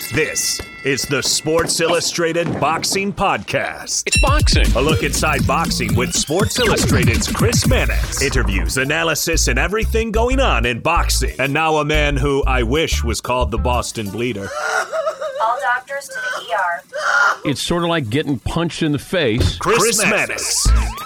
This is the Sports Illustrated Boxing Podcast. It's boxing. A look inside boxing with Sports Illustrated's Chris Mannix. Interviews, analysis, and everything going on in boxing. And now a man who I wish was called the Boston Bleeder. All doctors to the ER. It's sort of like getting punched in the face. Chris Mannix.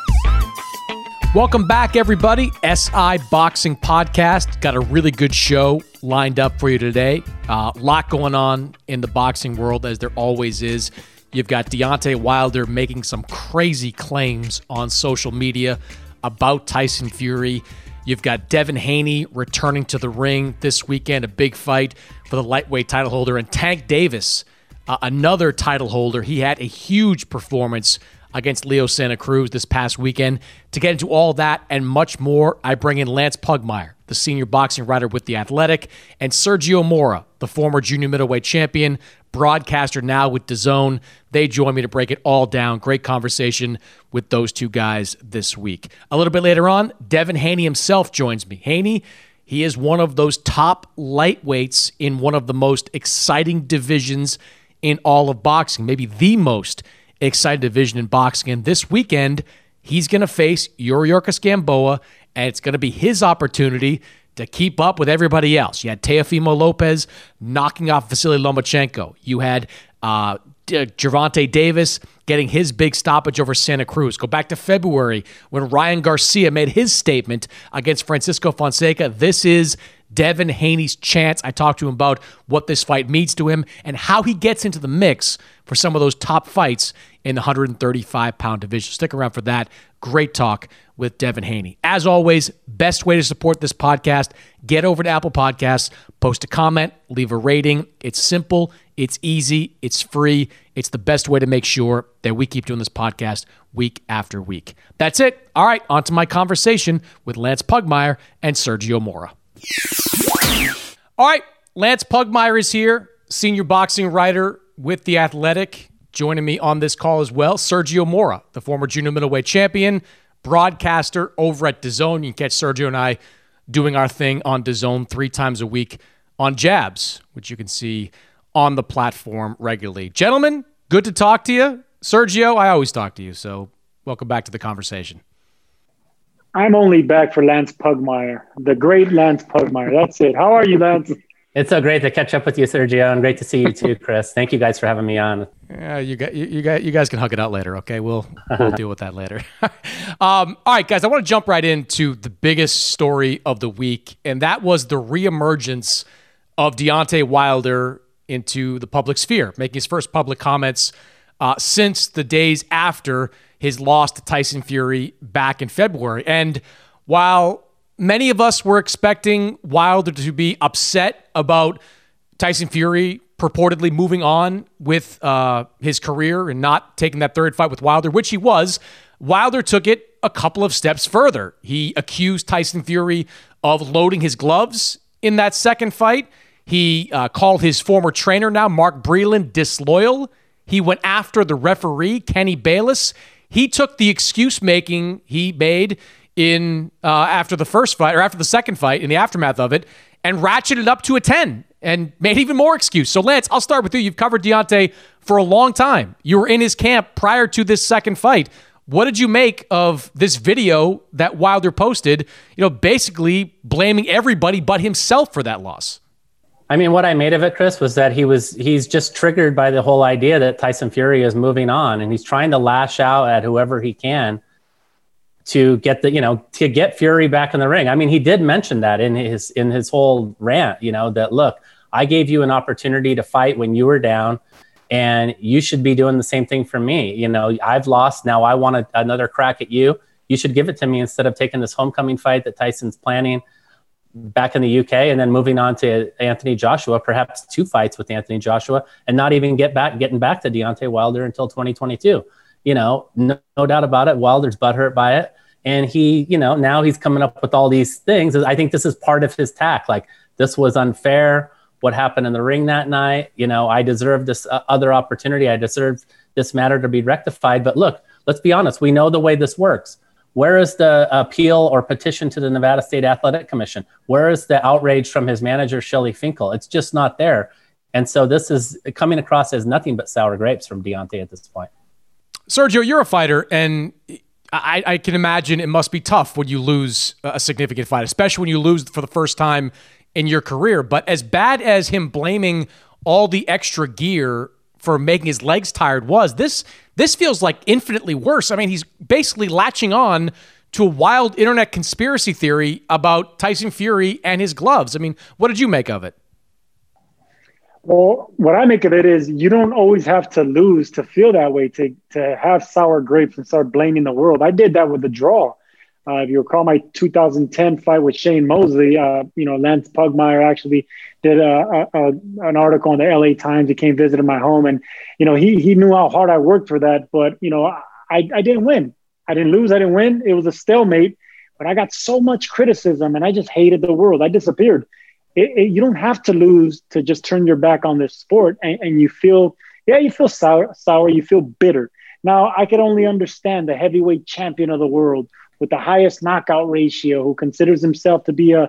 Welcome back, everybody. SI Boxing Podcast. Got a really good show lined up for you today. A lot going on in the boxing world, as there always is. You've got Deontay Wilder making some crazy claims on social media about Tyson Fury. You've got Devin Haney returning to the ring this weekend, a big fight for the lightweight title holder. And Tank Davis, another title holder. He had a huge performance against Leo Santa Cruz this past weekend. To get into all that and much more, I bring in Lance Pugmire, the senior boxing writer with The Athletic, and Sergio Mora, the former junior middleweight champion, broadcaster now with DAZN. They join me to break it all down. Great conversation with those two guys this week. A little bit later on, Devin Haney himself joins me. Haney, he is one of those top lightweights in one of the most exciting divisions in all of boxing, maybe the most exciting division in boxing. And this weekend, he's going to face Yuriorkis Gamboa, and it's going to be his opportunity to keep up with everybody else. You had Teofimo Lopez knocking off Vasily Lomachenko. You had Gervonta Davis getting his big stoppage over Santa Cruz. Go back to February when Ryan Garcia made his statement against Francisco Fonseca. This is Devin Haney's chance. I talked to him about what this fight means to him and how he gets into the mix for some of those top fights in the 135-pound division. Stick around for that. Great talk with Devin Haney. As always, best way to support this podcast, get over to Apple Podcasts, post a comment, leave a rating. It's simple, it's easy, it's free. It's the best way to make sure that we keep doing this podcast week after week. That's it. All right, on to my conversation with Lance Pugmire and Sergio Mora. All right, Lance Pugmire is here, senior boxing writer with The Athletic. Joining me on this call as well, Sergio Mora, the former junior middleweight champion, broadcaster over at DAZN. You can catch Sergio and I doing our thing on DAZN 3 times a week on Jabs, which you can see on the platform regularly. Gentlemen, good to talk to you. Sergio, I always talk to you, so welcome back to the conversation. I'm only back for Lance Pugmire, the great Lance Pugmire. That's it. How are you, Lance? It's so great to catch up with you, Sergio, and great to see you too, Chris. Thank you guys for having me on. Yeah, you guys can hug it out later, okay? We'll deal with that later. All right, guys, I want to jump right into the biggest story of the week, and that was the reemergence of Deontay Wilder into the public sphere, making his first public comments since the days after his loss to Tyson Fury back in February. And while many of us were expecting Wilder to be upset about Tyson Fury purportedly moving on with his career and not taking that third fight with Wilder, which he was, Wilder took it a couple of steps further. He accused Tyson Fury of loading his gloves in that second fight. He called his former trainer now, Mark Breland, disloyal. He went after the referee, Kenny Bayless. He took the excuse-making he made in after the first fight, or after the second fight, in the aftermath of it, and ratcheted up to a 10 and made even more excuse. So, Lance, I'll start with you. You've covered Deontay for a long time. You were in his camp prior to this second fight. What did you make of this video that Wilder posted, basically blaming everybody but himself for that loss? I mean, what I made of it, Chris, was that he's just triggered by the whole idea that Tyson Fury is moving on, and he's trying to lash out at whoever he can to get to get Fury back in the ring. I mean, he did mention that in his whole rant, that, look, I gave you an opportunity to fight when you were down, and you should be doing the same thing for me. I've lost. Now I want another crack at you. You should give it to me instead of taking this homecoming fight that Tyson's planning back in the UK and then moving on to Anthony Joshua, perhaps 2 fights with Anthony Joshua, and not even getting back to Deontay Wilder until 2022. No doubt about it. Wilder's butthurt by it. And he, now he's coming up with all these things. I think this is part of his tack. Like, this was unfair. What happened in the ring that night? I deserve this other opportunity. I deserve this matter to be rectified. But look, let's be honest. We know the way this works. Where is the appeal or petition to the Nevada State Athletic Commission? Where is the outrage from his manager, Shelly Finkel? It's just not there. And so this is coming across as nothing but sour grapes from Deontay at this point. Sergio, you're a fighter, and I can imagine it must be tough when you lose a significant fight, especially when you lose for the first time in your career. But as bad as him blaming all the extra gear for making his legs tired was, this feels like infinitely worse. I mean, he's basically latching on to a wild internet conspiracy theory about Tyson Fury and his gloves. I mean, what did you make of it? Well, what I make of it is you don't always have to lose to feel that way, to have sour grapes and start blaming the world. I did that with the draw. If you recall my 2010 fight with Shane Mosley, Lance Pugmire actually did an article in the LA Times. He came visited my home, and he knew how hard I worked for that. But I didn't win. I didn't lose. I didn't win. It was a stalemate. But I got so much criticism, and I just hated the world. I disappeared. You don't have to lose to just turn your back on this sport, and you feel sour, you feel bitter. Now, I could only understand the heavyweight champion of the world with the highest knockout ratio, who considers himself to be a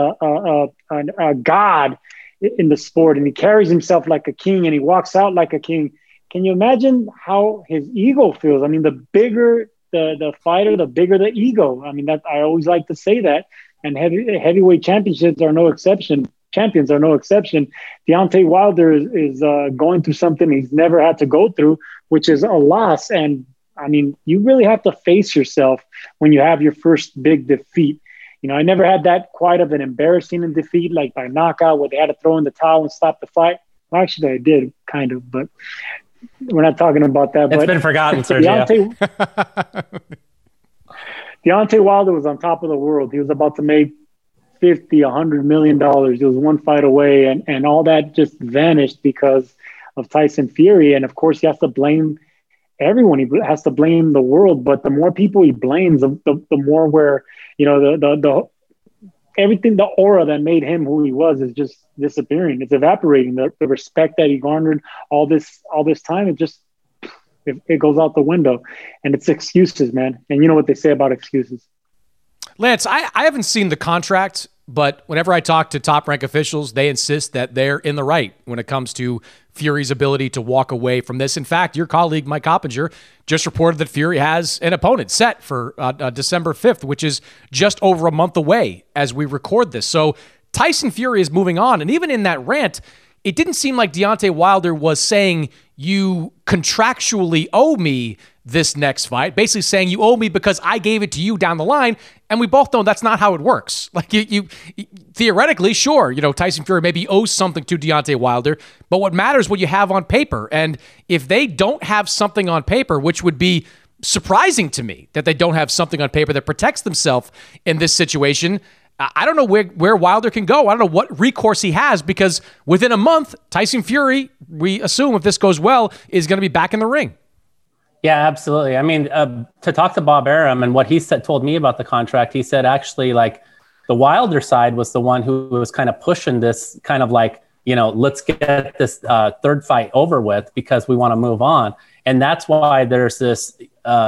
god in the sport, and he carries himself like a king, and he walks out like a king. Can you imagine how his ego feels? I mean, the bigger the fighter, the bigger the ego. I mean, that I always like to say that. And heavyweight championships are no exception. Champions are no exception. Deontay Wilder is going through something he's never had to go through, which is a loss. And I mean, you really have to face yourself when you have your first big defeat. I never had that quite of an embarrassing defeat, like by knockout, where they had to throw in the towel and stop the fight. Well, actually, I did kind of, but we're not talking about that. It's been forgotten, Sergio. Deontay Wilder was on top of the world. He was about to make $100 million. He was one fight away, and all that just vanished because of Tyson Fury. And of course, he has to blame everyone. He has to blame the world. But the more people he blames, the more where the everything, the aura that made him who he was is just disappearing. It's evaporating. The respect that he garnered all this time, it goes out the window. And it's excuses, man. And you know what they say about excuses. Lance, I haven't seen the contract, but whenever I talk to top-rank officials, they insist that they're in the right when it comes to Fury's ability to walk away from this. In fact, your colleague, Mike Coppinger, just reported that Fury has an opponent set for December 5th, which is just over a month away as we record this. So Tyson Fury is moving on. And even in that rant, it didn't seem like Deontay Wilder was saying, you contractually owe me this next fight, basically saying you owe me because I gave it to you down the line. And we both know that's not how it works. Like you theoretically, sure, Tyson Fury maybe owes something to Deontay Wilder, but what matters is what you have on paper. And if they don't have something on paper, which would be surprising to me that they don't have something on paper that protects themselves in this situation, I don't know where Wilder can go. I don't know what recourse he has, because within a month, Tyson Fury, we assume if this goes well, is going to be back in the ring. Yeah, absolutely. I mean, to talk to Bob Arum and what he told me about the contract, he said actually like the Wilder side was the one who was kind of pushing this kind of like, let's get this third fight over with because we want to move on. And that's why there's this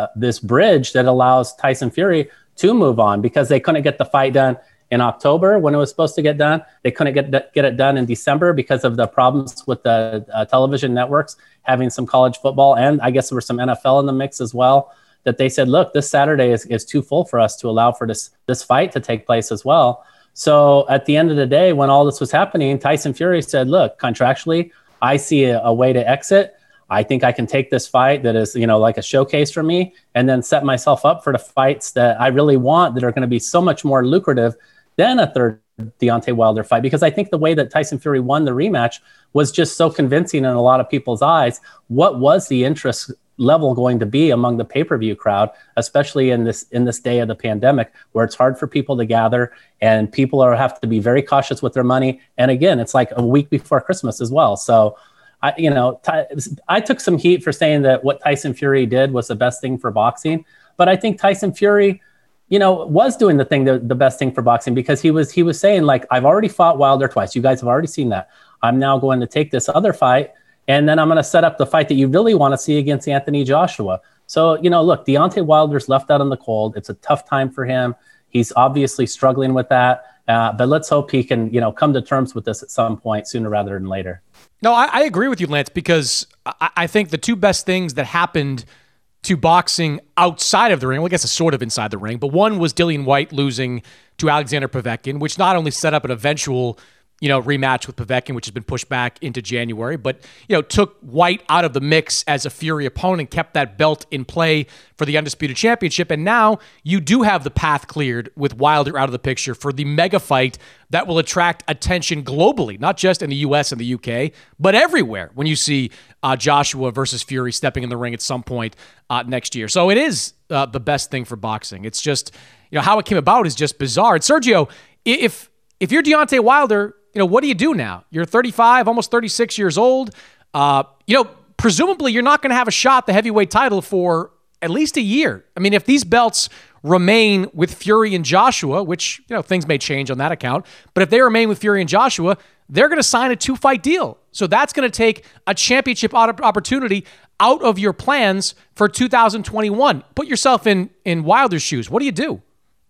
bridge that allows Tyson Fury to move on, because they couldn't get the fight done in October when it was supposed to get done. They couldn't get it done in December because of the problems with the television networks having some college football, and I guess there was some NFL in the mix as well, that they said, look, this Saturday is too full for us to allow for this fight to take place as well. So at the end of the day, when all this was happening, Tyson Fury said, look, contractually, I see a way to exit. I think I can take this fight that is, like a showcase for me, and then set myself up for the fights that I really want that are going to be so much more lucrative than a third Deontay Wilder fight. Because I think the way that Tyson Fury won the rematch was just so convincing in a lot of people's eyes. What was the interest level going to be among the pay-per-view crowd, especially in this day of the pandemic, where it's hard for people to gather and people have to be very cautious with their money. And again, it's like a week before Christmas as well. So I took some heat for saying that what Tyson Fury did was the best thing for boxing, but I think Tyson Fury, was doing the best thing for boxing, because he was saying, like, I've already fought Wilder twice. You guys have already seen that. I'm now going to take this other fight, and then I'm going to set up the fight that you really want to see against Anthony Joshua. So, look, Deontay Wilder's left out in the cold. It's a tough time for him. He's obviously struggling with that. But let's hope he can, come to terms with this at some point sooner rather than later. No, I agree with you, Lance, because I think the two best things that happened to boxing outside of the ring, well, I guess it's sort of inside the ring, but one was Dillian Whyte losing to Alexander Povetkin, which not only set up an eventual rematch with Povetkin, which has been pushed back into January, but, took Whyte out of the mix as a Fury opponent, kept that belt in play for the Undisputed Championship. And now you do have the path cleared with Wilder out of the picture for the mega fight that will attract attention globally, not just in the US and the UK, but everywhere when you see Joshua versus Fury stepping in the ring at some point next year. So it is the best thing for boxing. It's just, how it came about is just bizarre. And Sergio, if you're Deontay Wilder, what do you do now? You're 35, almost 36 years old. Presumably you're not going to have a shot at the heavyweight title for at least a year. I mean, if these belts remain with Fury and Joshua, which, things may change on that account, but if they remain with Fury and Joshua, they're going to sign a 2-fight deal. So that's going to take a championship opportunity out of your plans for 2021. Put yourself in Wilder's shoes. What do you do?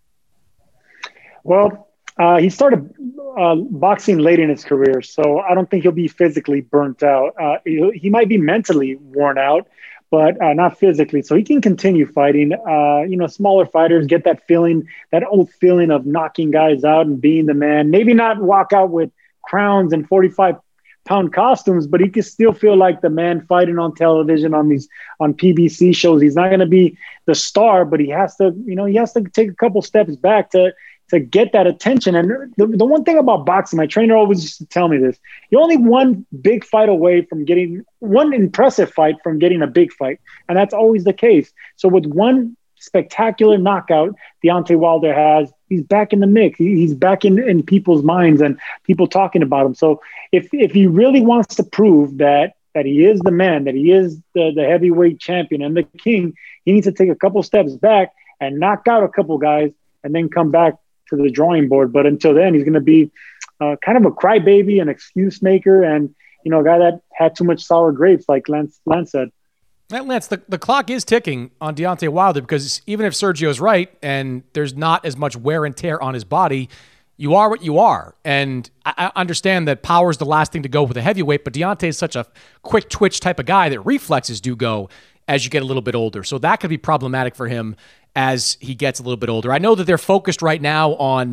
Well, he started boxing late in his career, so I don't think he'll be physically burnt out. He might be mentally worn out, but not physically. So he can continue fighting. Smaller fighters get that feeling, that old feeling of knocking guys out and being the man. Maybe not walk out with crowns and 45-pound costumes, but he can still feel like the man fighting on television on PBC shows. He's not going to be the star, but he has to take a couple steps back to get that attention. And the one thing about boxing, my trainer always used to tell me this: you're only one big fight away from getting one impressive fight from getting a big fight. And that's always the case. So with one spectacular knockout Deontay Wilder has, he's back in the mix. He's back in people's minds and people talking about him. So if he really wants to prove that he is the man, that he is the heavyweight champion and the king, he needs to take a couple steps back and knock out a couple guys and then come back to the drawing board. But until then, he's going to be kind of a crybaby, an excuse maker, and a guy that had too much sour grapes, like Lance said. Lance, the clock is ticking on Deontay Wilder, because even if Sergio's right and there's not as much wear and tear on his body, you are what you are. And I understand that power is the last thing to go with a heavyweight, but Deontay is such a quick twitch type of guy that reflexes do go as you get a little bit older. So that could be problematic for him as he gets a little bit older. I know that they're focused right now on,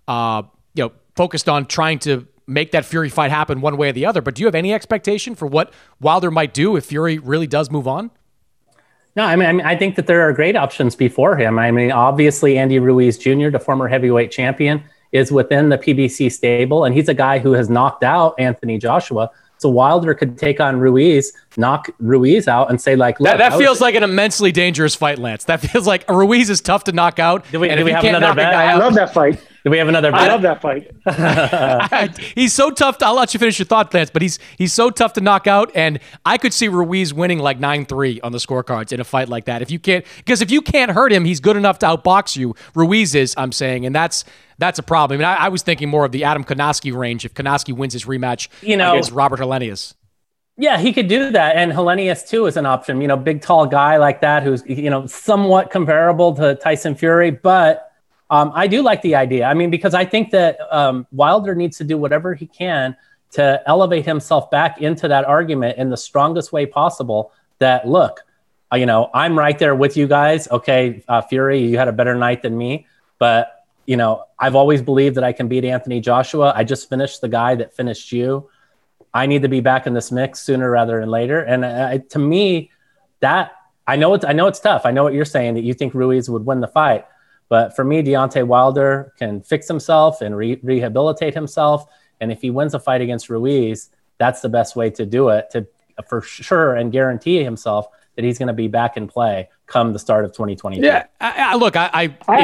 focused on trying to make that Fury fight happen one way or the other. But do you have any expectation for what Wilder might do if Fury really does move on? No, I think that there are great options before him. Obviously, Andy Ruiz Jr., the former heavyweight champion, is within the PBC stable, and he's a guy who has knocked out Anthony Joshua. So Wilder could take on Ruiz, knock Ruiz out, and say, like, look, that feels like an immensely dangerous fight, Lance. That feels like Ruiz is tough to knock out. Do we have another bet? I love that fight. Do we have another bet? I love that fight. He's so tough. I'll let you finish your thought, Lance, but he's so tough to knock out, and I could see Ruiz winning like 9-3 on the scorecards in a fight like that. If you can't hurt him, he's good enough to outbox you. Ruiz is, I'm saying, and that's a problem. I was thinking more of the Adam Konoski range if Konoski wins his rematch against Robert Helenius. Yeah, he could do that. And Helenius, too, is an option. Big, tall guy like that who's, somewhat comparable to Tyson Fury. But I do like the idea. Because I think that Wilder needs to do whatever he can to elevate himself back into that argument in the strongest way possible. That, look, I'm right there with you guys. Okay, Fury, you had a better night than me. But I've always believed that I can beat Anthony Joshua. I just finished the guy that finished you. I need to be back in this mix sooner rather than later. And to me, that I know it's tough. I know what you're saying, that you think Ruiz would win the fight. But for me, Deontay Wilder can fix himself and rehabilitate himself. And if he wins a fight against Ruiz, that's the best way to do it, to for sure and guarantee himself that he's going to be back in play come the start of 2022. Yeah, I love that.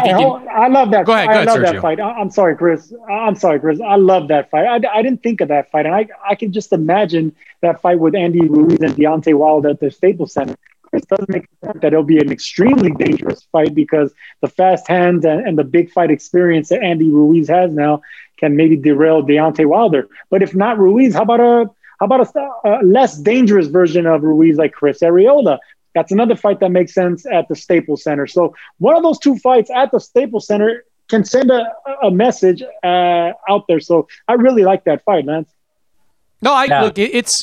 Go ahead, I love Sergio. that fight. I'm sorry, Chris. I love that fight. I didn't think of that fight, and I can just imagine that fight with Andy Ruiz and Deontay Wilder at the Staples Center. Chris doesn't make sense that it'll be an extremely dangerous fight, because the fast hands and the big fight experience that Andy Ruiz has now can maybe derail Deontay Wilder. But if not Ruiz, how about a less dangerous version of Ruiz, like Chris Arreola? That's another fight that makes sense at the Staples Center. So one of those two fights at the Staples Center can send a message out there. So I really like that fight, Lance. No, look, it's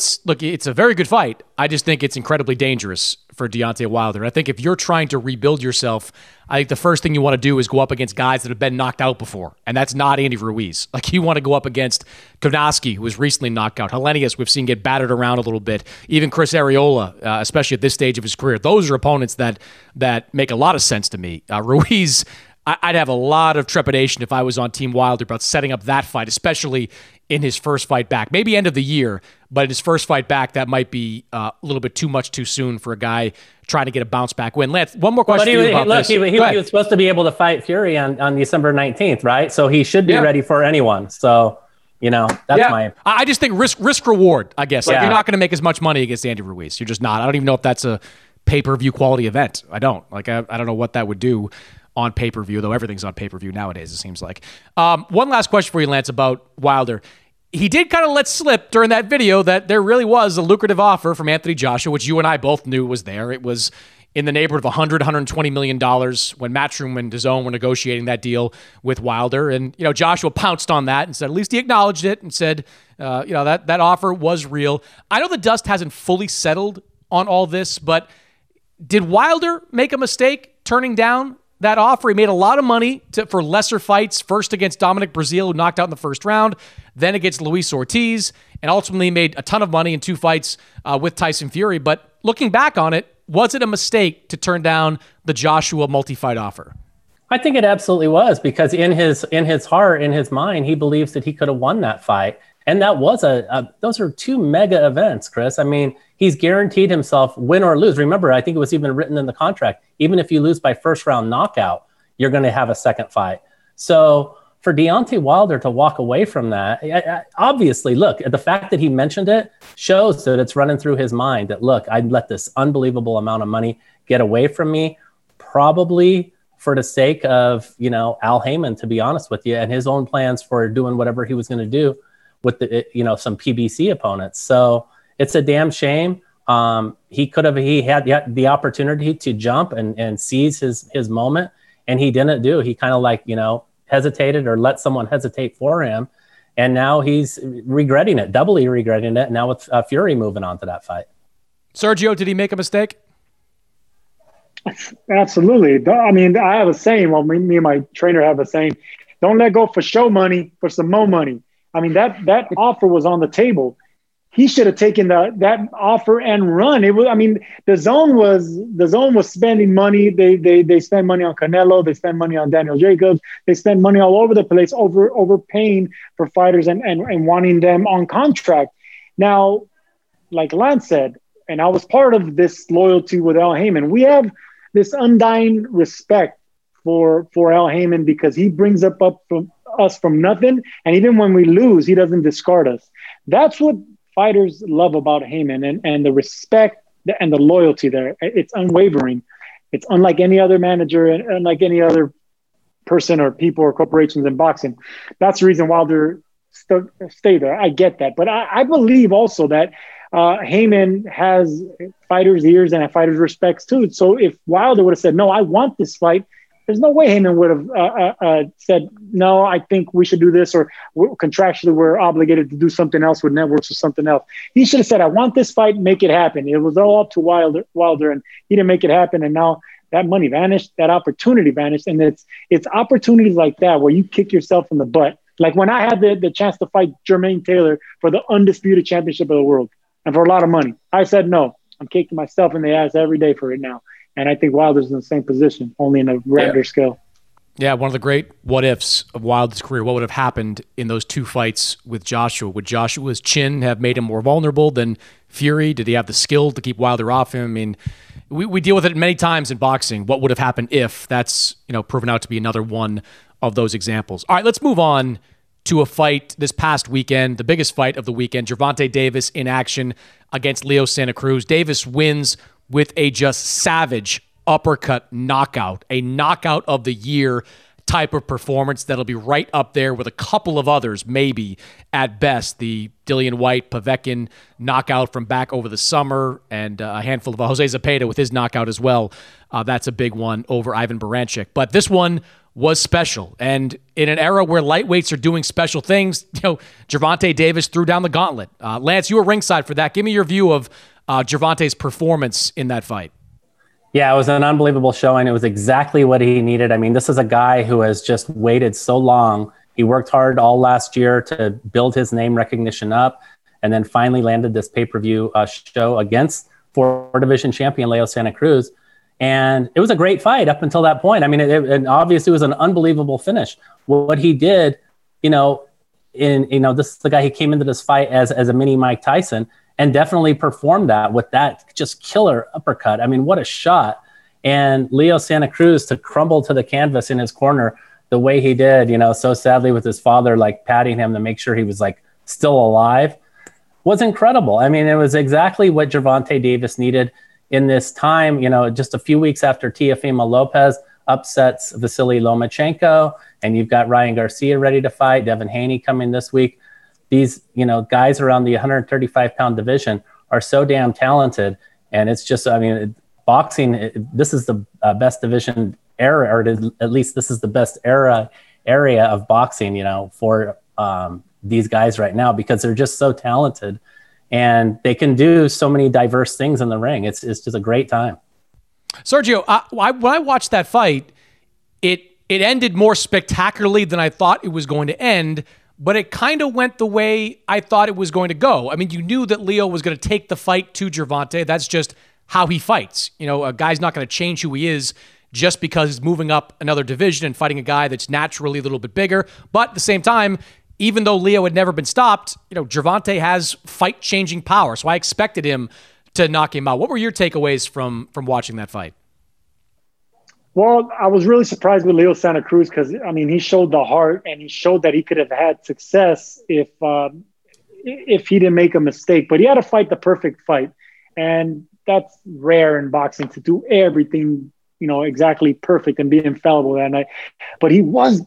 a very good fight. I just think it's incredibly dangerous for Deontay Wilder. I think if you're trying to rebuild yourself, I think the first thing you want to do is go up against guys that have been knocked out before, and that's not Andy Ruiz. Like, you want to go up against Kownacki, who was recently knocked out. Helenius, we've seen get battered around a little bit. Even Chris Arreola, especially at this stage of his career. Those are opponents that make a lot of sense to me. Ruiz, I'd have a lot of trepidation if I was on Team Wilder about setting up that fight, especially in his first fight back. Maybe end of the year, but in his first fight back, that might be a little bit too much too soon for a guy trying to get a bounce back win. Lance, one more question for you about this. He was supposed to be able to fight Fury on December 19th, right? So he should be ready for anyone. So, that's my... I just think risk reward, I guess. Like, you're not going to make as much money against Andy Ruiz. You're just not. I don't even know if that's a pay-per-view quality event. I don't. Like, I don't know what that would do on pay-per-view, though everything's on pay-per-view nowadays, it seems like. One last question for you, Lance, about Wilder. He did kind of let slip during that video that there really was a lucrative offer from Anthony Joshua, which you and I both knew was there. It was in the neighborhood of $120 million when Matchroom and DAZN were negotiating that deal with Wilder. And, Joshua pounced on that and said, at least he acknowledged it and said, that offer was real. I know the dust hasn't fully settled on all this, but did Wilder make a mistake turning down that offer? He made a lot of money for lesser fights, first against Dominic Breazeale, who knocked out in the first round, then against Luis Ortiz, and ultimately made a ton of money in 2 fights with Tyson Fury. But looking back on it, was it a mistake to turn down the Joshua multi-fight offer? I think it absolutely was, because in his heart, in his mind, he believes that he could have won that fight. And that was those are 2 mega events, Chris. I mean, he's guaranteed himself win or lose. Remember, I think it was even written in the contract, even if you lose by first round knockout, you're going to have a second fight. So for Deontay Wilder to walk away from that, obviously, look, the fact that he mentioned it shows that it's running through his mind that, look, I'd let this unbelievable amount of money get away from me, probably for the sake of, Al Heyman, to be honest with you, and his own plans for doing whatever he was going to do with some PBC opponents. So it's a damn shame. He had the opportunity to jump and seize his moment, and he didn't do. He kind of hesitated or let someone hesitate for him. And now he's regretting it, doubly regretting it. Now with Fury moving on to that fight. Sergio, did he make a mistake? Absolutely. I mean, I have a saying, well, me and my trainer have a saying, don't let go for show money, for some more money. I mean, that offer was on the table. He should have taken that offer and run. It was. I mean, the zone was spending money. They spend money on Canelo. They spend money on Daniel Jacobs. They spend money all over the place, overpaying for fighters and wanting them on contract. Now, like Lance said, and I was part of this loyalty with Al Heyman. We have this undying respect for Al Heyman because he brings up from us from nothing, and even when we lose, he doesn't discard us. That's what fighters love about Heyman, and the respect and the loyalty there. It's unwavering. It's unlike any other manager and unlike any other person or people or corporations in boxing. That's the reason Wilder stay there. I get that, but I believe also that Heyman has fighters' ears and fighters' respects too. So if Wilder would have said, "No, I want this fight," there's no way Heyman would have said, "No, I think we should do this," or contractually we're obligated to do something else with networks or something else. He should have said, "I want this fight, make it happen." It was all up to Wilder, and he didn't make it happen. And now that money vanished, that opportunity vanished, and it's opportunities like that where you kick yourself in the butt. Like when I had the chance to fight Jermaine Taylor for the undisputed championship of the world and for a lot of money, I said no. I'm kicking myself in the ass every day for it now. And I think Wilder's in the same position, only in a grander scale. Yeah, one of the great what-ifs of Wilder's career. What would have happened in those 2 fights with Joshua? Would Joshua's chin have made him more vulnerable than Fury? Did he have the skill to keep Wilder off him? I mean, we deal with it many times in boxing. What would have happened if? That's proven out to be another one of those examples. All right, let's move on to a fight this past weekend, the biggest fight of the weekend. Gervonta Davis in action against Leo Santa Cruz. Davis wins with a just savage uppercut knockout, a knockout of the year type of performance that'll be right up there with a couple of others, maybe at best. The Dillian Whyte Povetkin knockout from back over the summer, and a handful of Jose Zepeda with his knockout as well. That's a big one over Ivan Baranchyk. But this one was special. And in an era where lightweights are doing special things, Gervonta Davis threw down the gauntlet. Lance, you were ringside for that. Give me your view of Gervonta's performance in that fight. Yeah, it was an unbelievable showing. It was exactly what he needed. I mean, this is a guy who has just waited so long. He worked hard all last year to build his name recognition up, and then finally landed this pay-per-view show against four-division champion Leo Santa Cruz. And it was a great fight up until that point. I mean, it obviously was an unbelievable finish. What he did, this is the guy who came into this fight as a mini Mike Tyson and definitely performed that with that just killer uppercut. I mean, what a shot. And Leo Santa Cruz to crumble to the canvas in his corner the way he did, so sadly with his father, like patting him to make sure he was like still alive, was incredible. I mean, it was exactly what Gervonta Davis needed in this time, just a few weeks after Teofimo Lopez upsets Vasily Lomachenko, and you've got Ryan Garcia ready to fight, Devin Haney coming this week. These, guys around the 135-pound division are so damn talented. And it's just, boxing, this is the best division era, or at least this is the best area of boxing, for these guys right now, because they're just so talented and they can do so many diverse things in the ring. It's just a great time. Sergio, when I watched that fight, it ended more spectacularly than I thought it was going to end, but it kind of went the way I thought it was going to go. I mean, you knew that Leo was going to take the fight to Gervonta. That's just how he fights. A guy's not going to change who he is just because he's moving up another division and fighting a guy that's naturally a little bit bigger. But at the same time, even though Leo had never been stopped, Gervonta has fight-changing power. So I expected him to knock him out. What were your takeaways from watching that fight? Well, I was really surprised with Leo Santa Cruz because, he showed the heart and he showed that he could have had success if he didn't make a mistake. But he had to fight the perfect fight. And that's rare in boxing, to do everything, exactly perfect and be infallible that night. But it was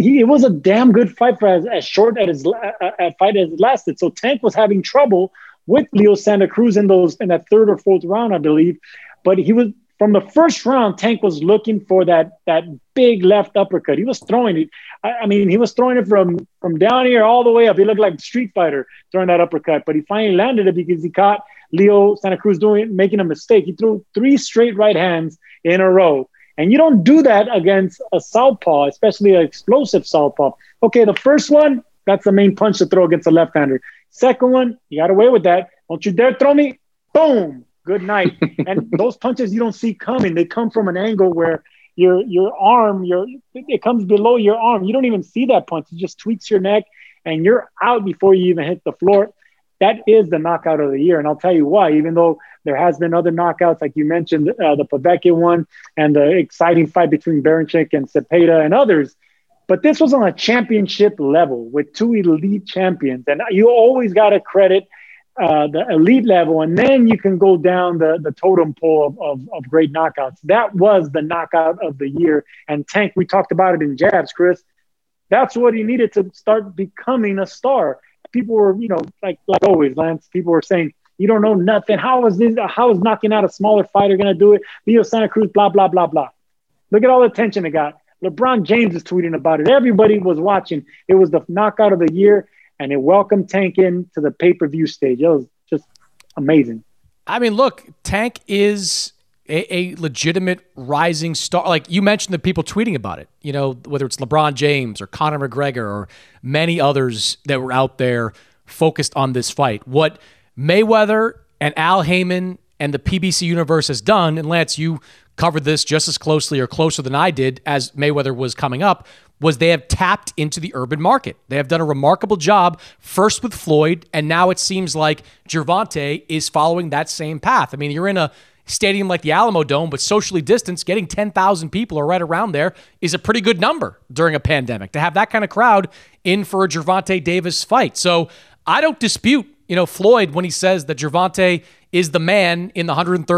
a damn good fight for as short as fight as it lasted. So Tank was having trouble with Leo Santa Cruz in that third or fourth round, I believe. But he was, from the first round, Tank was looking for that big left uppercut. He was throwing it. He was throwing it from down here all the way up. He looked like a Street Fighter throwing that uppercut. But he finally landed it because he caught Leo Santa Cruz making a mistake. He threw 3 straight right hands in a row. And you don't do that against a southpaw, especially an explosive southpaw. Okay, the first one, that's the main punch to throw against a left-hander. Second one, you got away with that. Don't you dare throw me. Boom. Good night. And those punches you don't see coming. They come from an angle where your arm, it comes below your arm. You don't even see that punch. It just tweaks your neck, and you're out before you even hit the floor. That is the knockout of the year. And I'll tell you why, even though there has been other knockouts, like you mentioned, the Povetkin one and the exciting fight between Baranchyk and Cepeda and others. But this was on a championship level with 2 elite champions. And you always got to credit the elite level, and then you can go down the totem pole of great knockouts. That was the knockout of the year. And Tank, we talked about it in jabs, Chris. That's what he needed to start becoming a star. People were, like always, Lance, people were saying, you don't know nothing. How is knocking out a smaller fighter going to do it? Leo Santa Cruz, blah, blah, blah, blah. Look at all the attention it got. LeBron James is tweeting about it. Everybody was watching. It was the knockout of the year, and it welcomed Tank in to the pay-per-view stage. It was just amazing. Look, Tank is a legitimate rising star. Like you mentioned, the people tweeting about it, whether it's LeBron James or Conor McGregor or many others that were out there focused on this fight. What Mayweather and Al Heyman and the PBC universe has done, and Lance, you covered this just as closely or closer than I did as Mayweather was coming up, was they have tapped into the urban market. They have done a remarkable job, first with Floyd, and now it seems like Gervonta is following that same path. You're in a stadium like the Alamo Dome, but socially distanced, getting 10,000 people or right around there is a pretty good number during a pandemic. To have that kind of crowd in for a Gervonta Davis fight. So I don't dispute, Floyd when he says that Gervonta is the man in the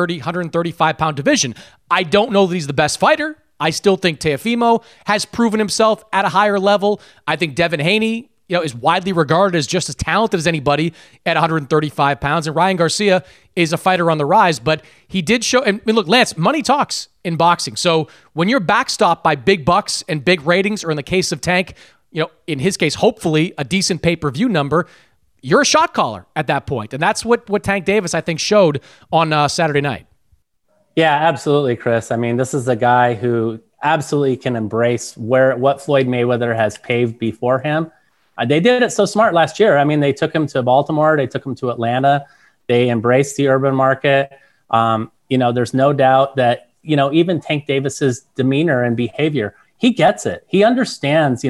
135-pound division. I don't know that he's the best fighter. I still think Teofimo has proven himself at a higher level. I think Devin Haney, is widely regarded as just as talented as anybody at 135 pounds. And Ryan Garcia is a fighter on the rise, but he did show, and look, Lance, money talks in boxing. So when you're backstopped by big bucks and big ratings, or in the case of Tank, in his case, hopefully a decent pay-per-view number, you're a shot caller at that point. And that's what Tank Davis, I think, showed on Saturday night. Yeah, absolutely, Chris. I mean, this is a guy who absolutely can embrace what Floyd Mayweather has paved before him. They did it so smart last year. I mean, they took him to Baltimore. They took him to Atlanta. They embraced the urban market. There's no doubt that, even Tank Davis's demeanor and behavior, he gets it. He understands,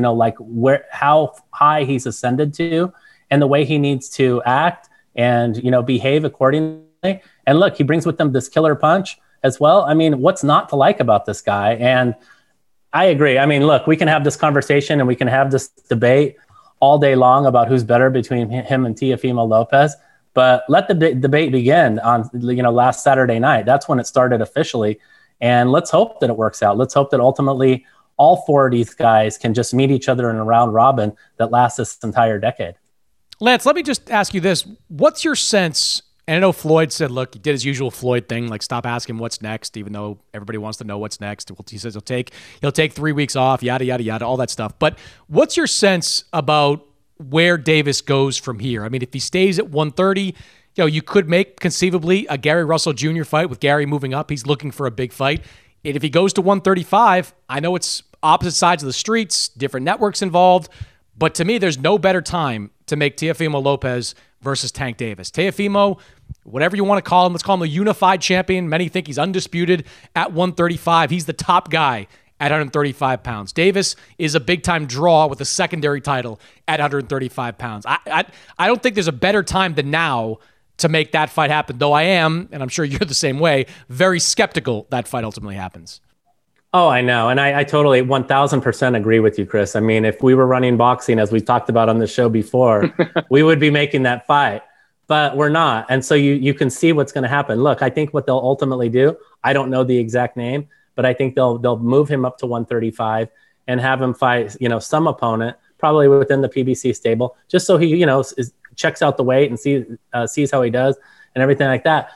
how high he's ascended to and the way he needs to act and, behave accordingly. And look, he brings with him this killer punch as well. I mean, what's not to like about this guy? And I agree. I mean, look, we can have this conversation and we can have this debate all day long about who's better between him and Teofimo Lopez, but let the debate begin on, last Saturday night. That's when it started officially. And let's hope that it works out. Let's hope that ultimately all four of these guys can just meet each other in a round robin that lasts this entire decade. Lance, let me just ask you this. What's your sense? And I know Floyd said, look, he did his usual Floyd thing, like stop asking what's next, even though everybody wants to know what's next. He says he'll take 3 weeks off, yada, yada, yada, all that stuff. But what's your sense about where Davis goes from here? I mean, if he stays at 130, you could make conceivably a Gary Russell Jr. fight with Gary moving up. He's looking for a big fight. And if he goes to 135, I know it's opposite sides of the streets, different networks involved, but to me, there's no better time to make Teofimo Lopez versus Tank Davis. Teofimo, whatever you want to call him, let's call him a unified champion. Many think he's undisputed at 135. He's the top guy at 135 pounds. Davis is a big-time draw with a secondary title at 135 pounds. I don't think there's a better time than now to make that fight happen, though I am, and I'm sure you're the same way, very skeptical that fight ultimately happens. Oh, I know. And I totally 1000% agree with you, Chris. I mean, if we were running boxing, as we talked about on the show before, we would be making that fight, but we're not. And so you can see what's going to happen. Look, I think what they'll ultimately do, I don't know the exact name, but I think they'll move him up to 135 and have him fight, some opponent, probably within the PBC stable, just so he, checks out the weight and sees how he does and everything like that.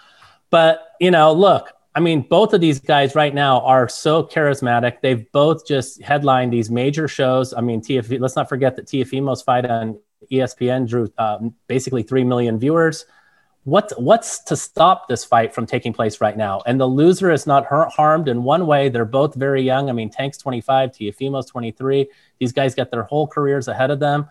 But, look, I mean, both of these guys right now are so charismatic. They've both just headlined these major shows. I mean, let's not forget that Teofimo's fight on ESPN drew basically 3 million viewers. What's to stop this fight from taking place right now? And the loser is not harmed in one way. They're both very young. I mean, Tank's 25, Teofimo's 23. These guys got their whole careers ahead of them.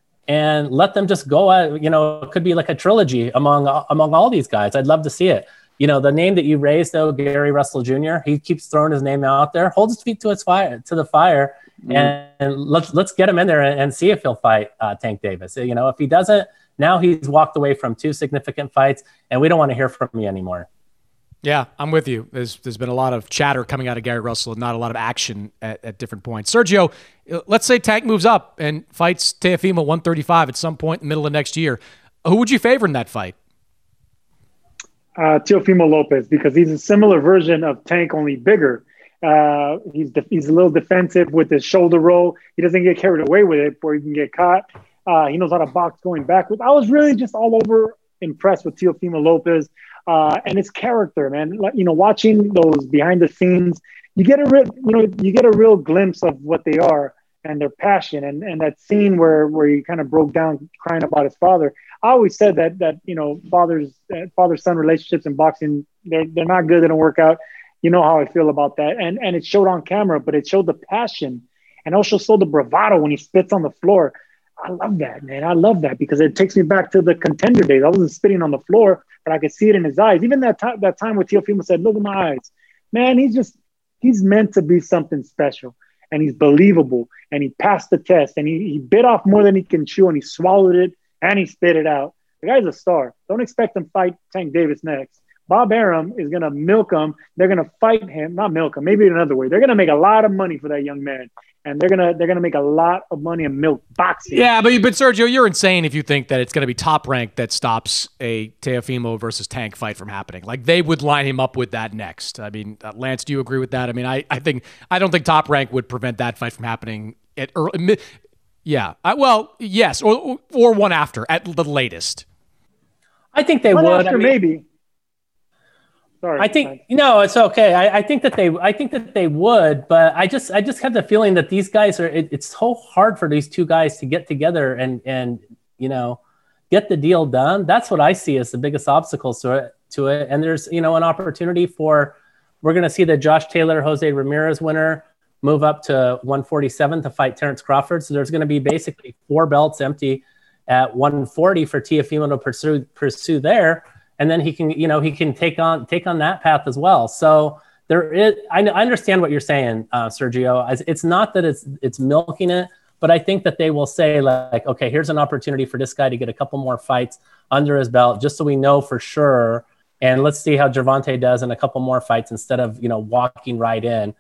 And let them just go at, it could be like a trilogy among all these guys. I'd love to see it. The name that you raised, though, Gary Russell Jr., he keeps throwing his name out there. Hold his feet to the fire, and let's get him in there and see if he'll fight Tank Davis. If he doesn't, now he's walked away from 2 significant fights, and we don't want to hear from me anymore. Yeah, I'm with you. There's been a lot of chatter coming out of Gary Russell and not a lot of action at different points. Sergio, let's say Tank moves up and fights Teofimo 135 at some point in the middle of next year. Who would you favor in that fight? Teofimo Lopez, because he's a similar version of Tank, only bigger. He's a little defensive with his shoulder roll. He doesn't get carried away with it before he can get caught. He knows how to box going backwards. I was really just all over impressed with Teofimo Lopez and his character, man. Watching those behind the scenes, you get a real glimpse of what they are and their passion. And that scene where he kind of broke down crying about his father. I always said that father-son relationships in boxing, they're not good. They don't work out. You know how I feel about that. And it showed on camera, but it showed the passion and also showed the bravado when he spits on the floor. I love that, man. I love that because it takes me back to the Contender days. I wasn't spitting on the floor, but I could see it in his eyes. Even that time where Teofimo said, "Look at my eyes." Man, he's meant to be something special. And he's believable. And he passed the test. And he bit off more than he can chew, and he swallowed it. And he spit it out. The guy's a star. Don't expect him to fight Tank Davis next. Bob Arum is going to milk him. They're going to fight him. Not milk him. Maybe another way. They're going to make a lot of money for that young man. And they're gonna make a lot of money in milk boxing. Yeah, but Sergio, you're insane if you think that it's going to be Top Rank that stops a Teofimo versus Tank fight from happening. Like, they would line him up with that next. I mean, Lance, do you agree with that? I mean, I don't think Top Rank would prevent that fight from happening Yeah. Well, yes, or one after at the latest. I think they One would. after, maybe. Sorry. I think no, it's okay. I think that they would, but I just have the feeling that these guys are. It's so hard for these two guys to get together and get the deal done. That's what I see as the biggest obstacles to it. And there's an opportunity for. We're going to see the Josh Taylor, Jose Ramirez winner move up to 147 to fight Terrence Crawford. So there's going to be basically 4 belts empty at 140 for Teofimo to pursue there. And then he can take on that path as well. So there is, I understand what you're saying, Sergio. It's not that it's milking it, but I think that they will say like, okay, here's an opportunity for this guy to get a couple more fights under his belt, just so we know for sure. And let's see how Gervonta does in a couple more fights instead of, walking right in,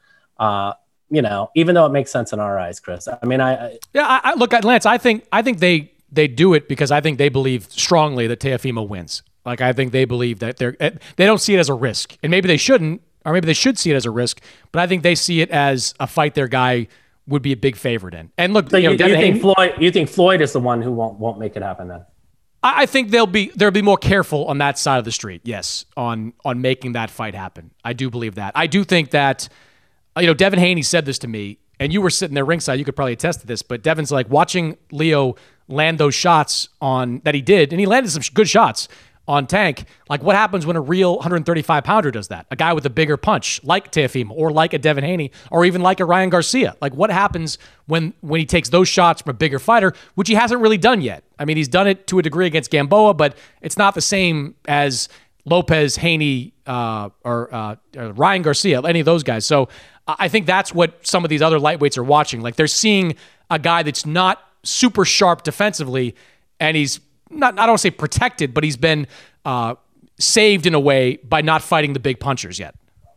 even though it makes sense in our eyes, Chris. I mean, I look at Lance. I think they do it because I think they believe strongly that Teofimo wins. Like, I think they believe that they don't see it as a risk, and maybe they shouldn't, or maybe they should see it as a risk. But I think they see it as a fight their guy would be a big favorite in. And look, so you think Floyd is the one who won't make it happen then? I think they'll be more careful on that side of the street. Yes, on making that fight happen. I do believe that. I do think that, Devin Haney said this to me, and you were sitting there ringside. You could probably attest to this, but Devin's like, watching Leo land those shots that he did, and he landed some good shots on Tank. Like, what happens when a real 135-pounder does that? A guy with a bigger punch, like Teofimo, or like a Devin Haney, or even like a Ryan Garcia. Like, what happens when he takes those shots from a bigger fighter, which he hasn't really done yet? I mean, he's done it to a degree against Gamboa, but it's not the same as Lopez, Haney, or Ryan Garcia, any of those guys. So I think that's what some of these other lightweights are watching. Like, they're seeing a guy that's not super sharp defensively, and he's not, I don't want to say protected, but he's been saved in a way by not fighting the big punchers yet.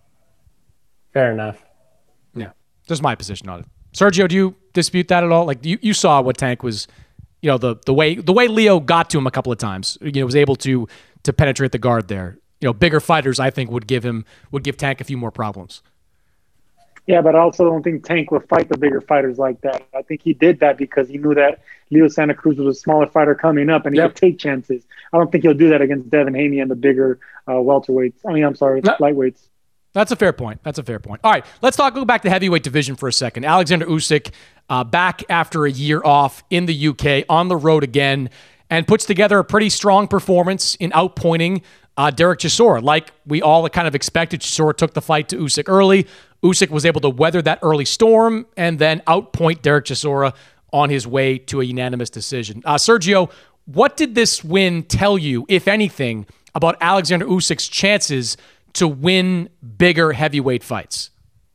Fair enough. Yeah. That's my position on it. Sergio, do you dispute that at all? Like, you saw what Tank was, the way Leo got to him a couple of times, was able to penetrate the guard there. Bigger fighters, I think, would give Tank a few more problems. Yeah, but I also don't think Tank would fight the bigger fighters like that. I think he did that because he knew that Leo Santa Cruz was a smaller fighter coming up, and he would take chances. I don't think he'll do that against Devin Haney and the bigger lightweights. That's a fair point. All right, let's go back to heavyweight division for a second. Alexander Usyk back after a year off in the UK, on the road again, and puts together a pretty strong performance in outpointing Derek Chisora. Like we all kind of expected, Chisora took the fight to Usyk early. Usyk was able to weather that early storm and then outpoint Derek Chisora on his way to a unanimous decision. Sergio, what did this win tell you, if anything, about Alexander Usyk's chances to win bigger heavyweight fights?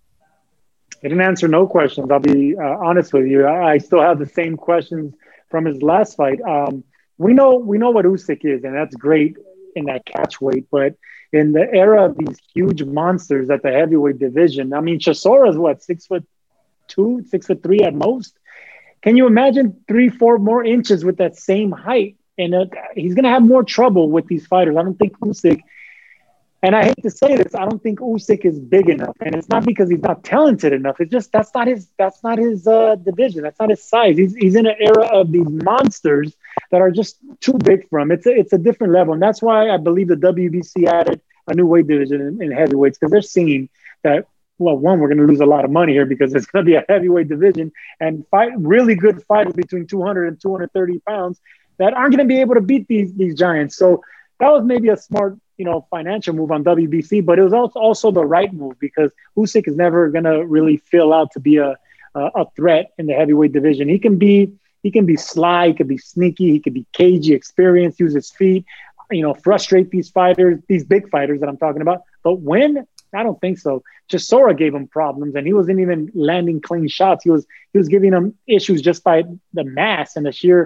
It didn't answer no questions. I'll be honest with you. I still have the same questions from his last fight. We know what Usyk is, and that's great in that catch weight. But in the era of these huge monsters at the heavyweight division, I mean, Chisora is what, 6'2", 6'3" at most. Can you imagine 3-4 more inches with that same height? And he's going to have more trouble with these fighters. I don't think Usyk, and I hate to say this, I don't think Usyk is big enough. And it's not because he's not talented enough. It's just that's not his division. That's not his size. He's in an era of these monsters that are just too big for him. It's a different level. And that's why I believe the WBC added a new weight division in heavyweights, because they're seeing that, well, one, we're going to lose a lot of money here because it's going to be a heavyweight division, and fight really good fighters between 200 and 230 pounds that aren't going to be able to beat these giants. So that was maybe a smart, financial move on WBC, but it was also the right move because Usyk is never going to really fill out to be a threat in the heavyweight division. He can be sly, he could be sneaky, he could be cagey, experienced, use his feet, frustrate these fighters, these big fighters that I'm talking about. But win? I don't think so. Chisora gave him problems, and he wasn't even landing clean shots. He was giving him issues just by the mass and the sheer,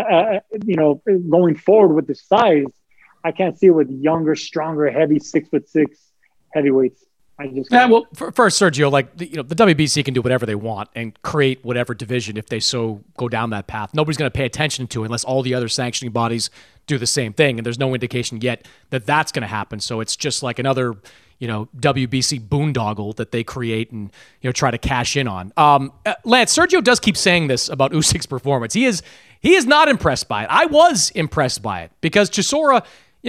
going forward with the size. I can't see it with younger, stronger, heavy 6'6" heavyweights. I just can't. Well, first, Sergio, the WBC can do whatever they want and create whatever division if they so go down that path. Nobody's going to pay attention to it unless all the other sanctioning bodies do the same thing. And there's no indication yet that that's going to happen. So it's just like another, WBC boondoggle that they create and, try to cash in on. Lance, Sergio does keep saying this about Usyk's performance. He is not impressed by it. I was impressed by it because Chisora,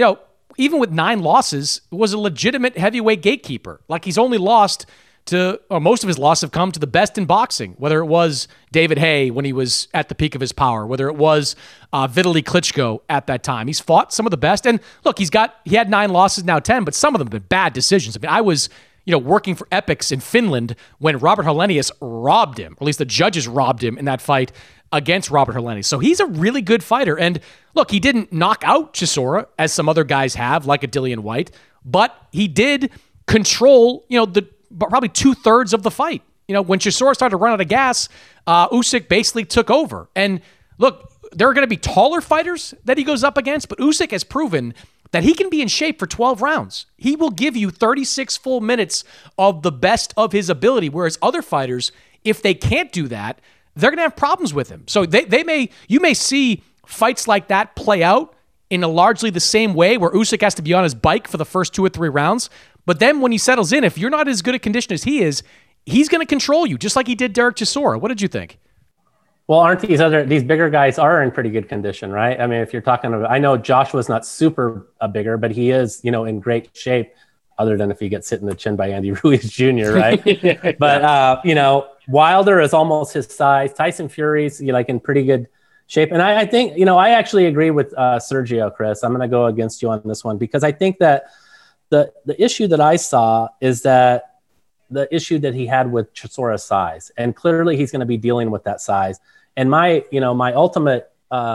even with 9 losses, was a legitimate heavyweight gatekeeper. Like he's only lost or most of his losses have come to the best in boxing, whether it was David Haye when he was at the peak of his power, whether it was Vitaly Klitschko at that time. He's fought some of the best. And look, he had 9 losses, now 10, but some of them have been bad decisions. I mean, I was, working for Epics in Finland when Robert Helenius robbed him, or at least the judges robbed him in that fight against Robert Helenius. So he's a really good fighter. And look, he didn't knock out Chisora as some other guys have, like a Dillian White, but he did control, probably 2/3 of the fight. When Chisora started to run out of gas, Usyk basically took over. And look, there are going to be taller fighters that he goes up against, but Usyk has proven that he can be in shape for 12 rounds. He will give you 36 full minutes of the best of his ability, whereas other fighters, if they can't do that, they're going to have problems with him. So you may see fights like that play out in a largely the same way where Usyk has to be on his bike for the first 2 or 3 rounds. But then when he settles in, if you're not as good a condition as he is, he's going to control you, just like he did Derek Chisora. What did you think? Well, aren't these bigger guys are in pretty good condition, right? I mean, if you're talking about, I know Joshua's not super bigger, but he is, in great shape, other than if he gets hit in the chin by Andy Ruiz Jr., right? But, Wilder is almost his size. Tyson Fury's in pretty good shape. And I think, I actually agree with Sergio, Chris. I'm going to go against you on this one because I think that the issue that I saw is that the issue that he had with Chisora's size, and clearly he's going to be dealing with that size. And my ultimate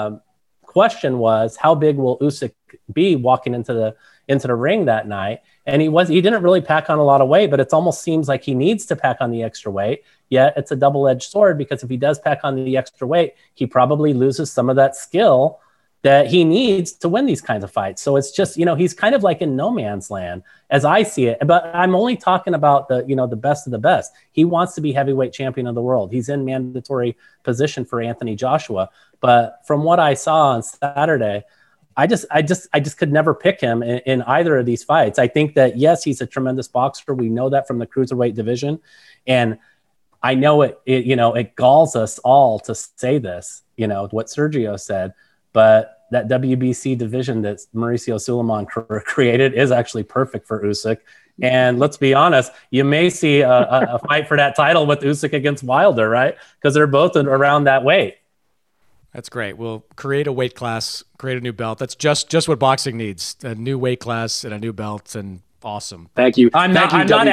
question was, how big will Usyk be walking into the ring that night? And he didn't really pack on a lot of weight, but it almost seems like he needs to pack on the extra weight. Yet it's a double-edged sword because if he does pack on the extra weight, he probably loses some of that skill that he needs to win these kinds of fights. So it's just, he's kind of like in no man's land as I see it. But I'm only talking about the best of the best. He wants to be heavyweight champion of the world. He's in mandatory position for Anthony Joshua. But from what I saw on Saturday, I just could never pick him in either of these fights. I think that, yes, he's a tremendous boxer. We know that from the cruiserweight division. And I know it galls us all to say this, what Sergio said, but that WBC division that Mauricio Sulaiman created is actually perfect for Usyk. And let's be honest, you may see a fight for that title with Usyk against Wilder, right? Because they're both around that weight. That's great. We'll create a weight class, create a new belt. That's just what boxing needs, a new weight class and a new belt, and awesome. Thank you. I'm not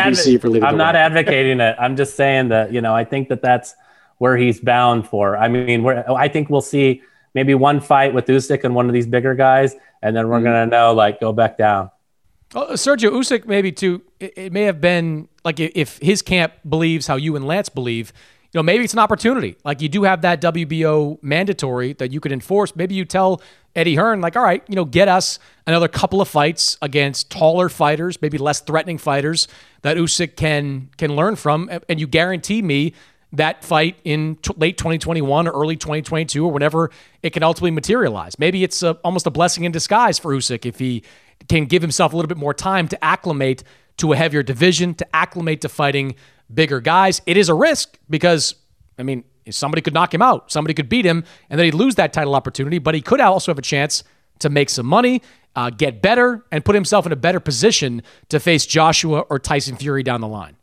advocating it. I'm just saying that, I think that that's where he's bound for. I mean, I think we'll see maybe one fight with Usyk and one of these bigger guys, and then we're going to know, go back down. Sergio, Usyk maybe too, it may have been, if his camp believes how you and Lance believe, maybe it's an opportunity. You do have that WBO mandatory that you could enforce. Maybe you tell Eddie Hearn, all right, get us another couple of fights against taller fighters, maybe less threatening fighters that Usyk can learn from, and you guarantee me that fight in late 2021 or early 2022 or whenever it can ultimately materialize. Maybe it's almost a blessing in disguise for Usyk if he can give himself a little bit more time to acclimate to a heavier division, to acclimate to fighting bigger guys. It is a risk because, somebody could knock him out, somebody could beat him, and then he'd lose that title opportunity, but he could also have a chance to make some money, get better, and put himself in a better position to face Joshua or Tyson Fury down the line.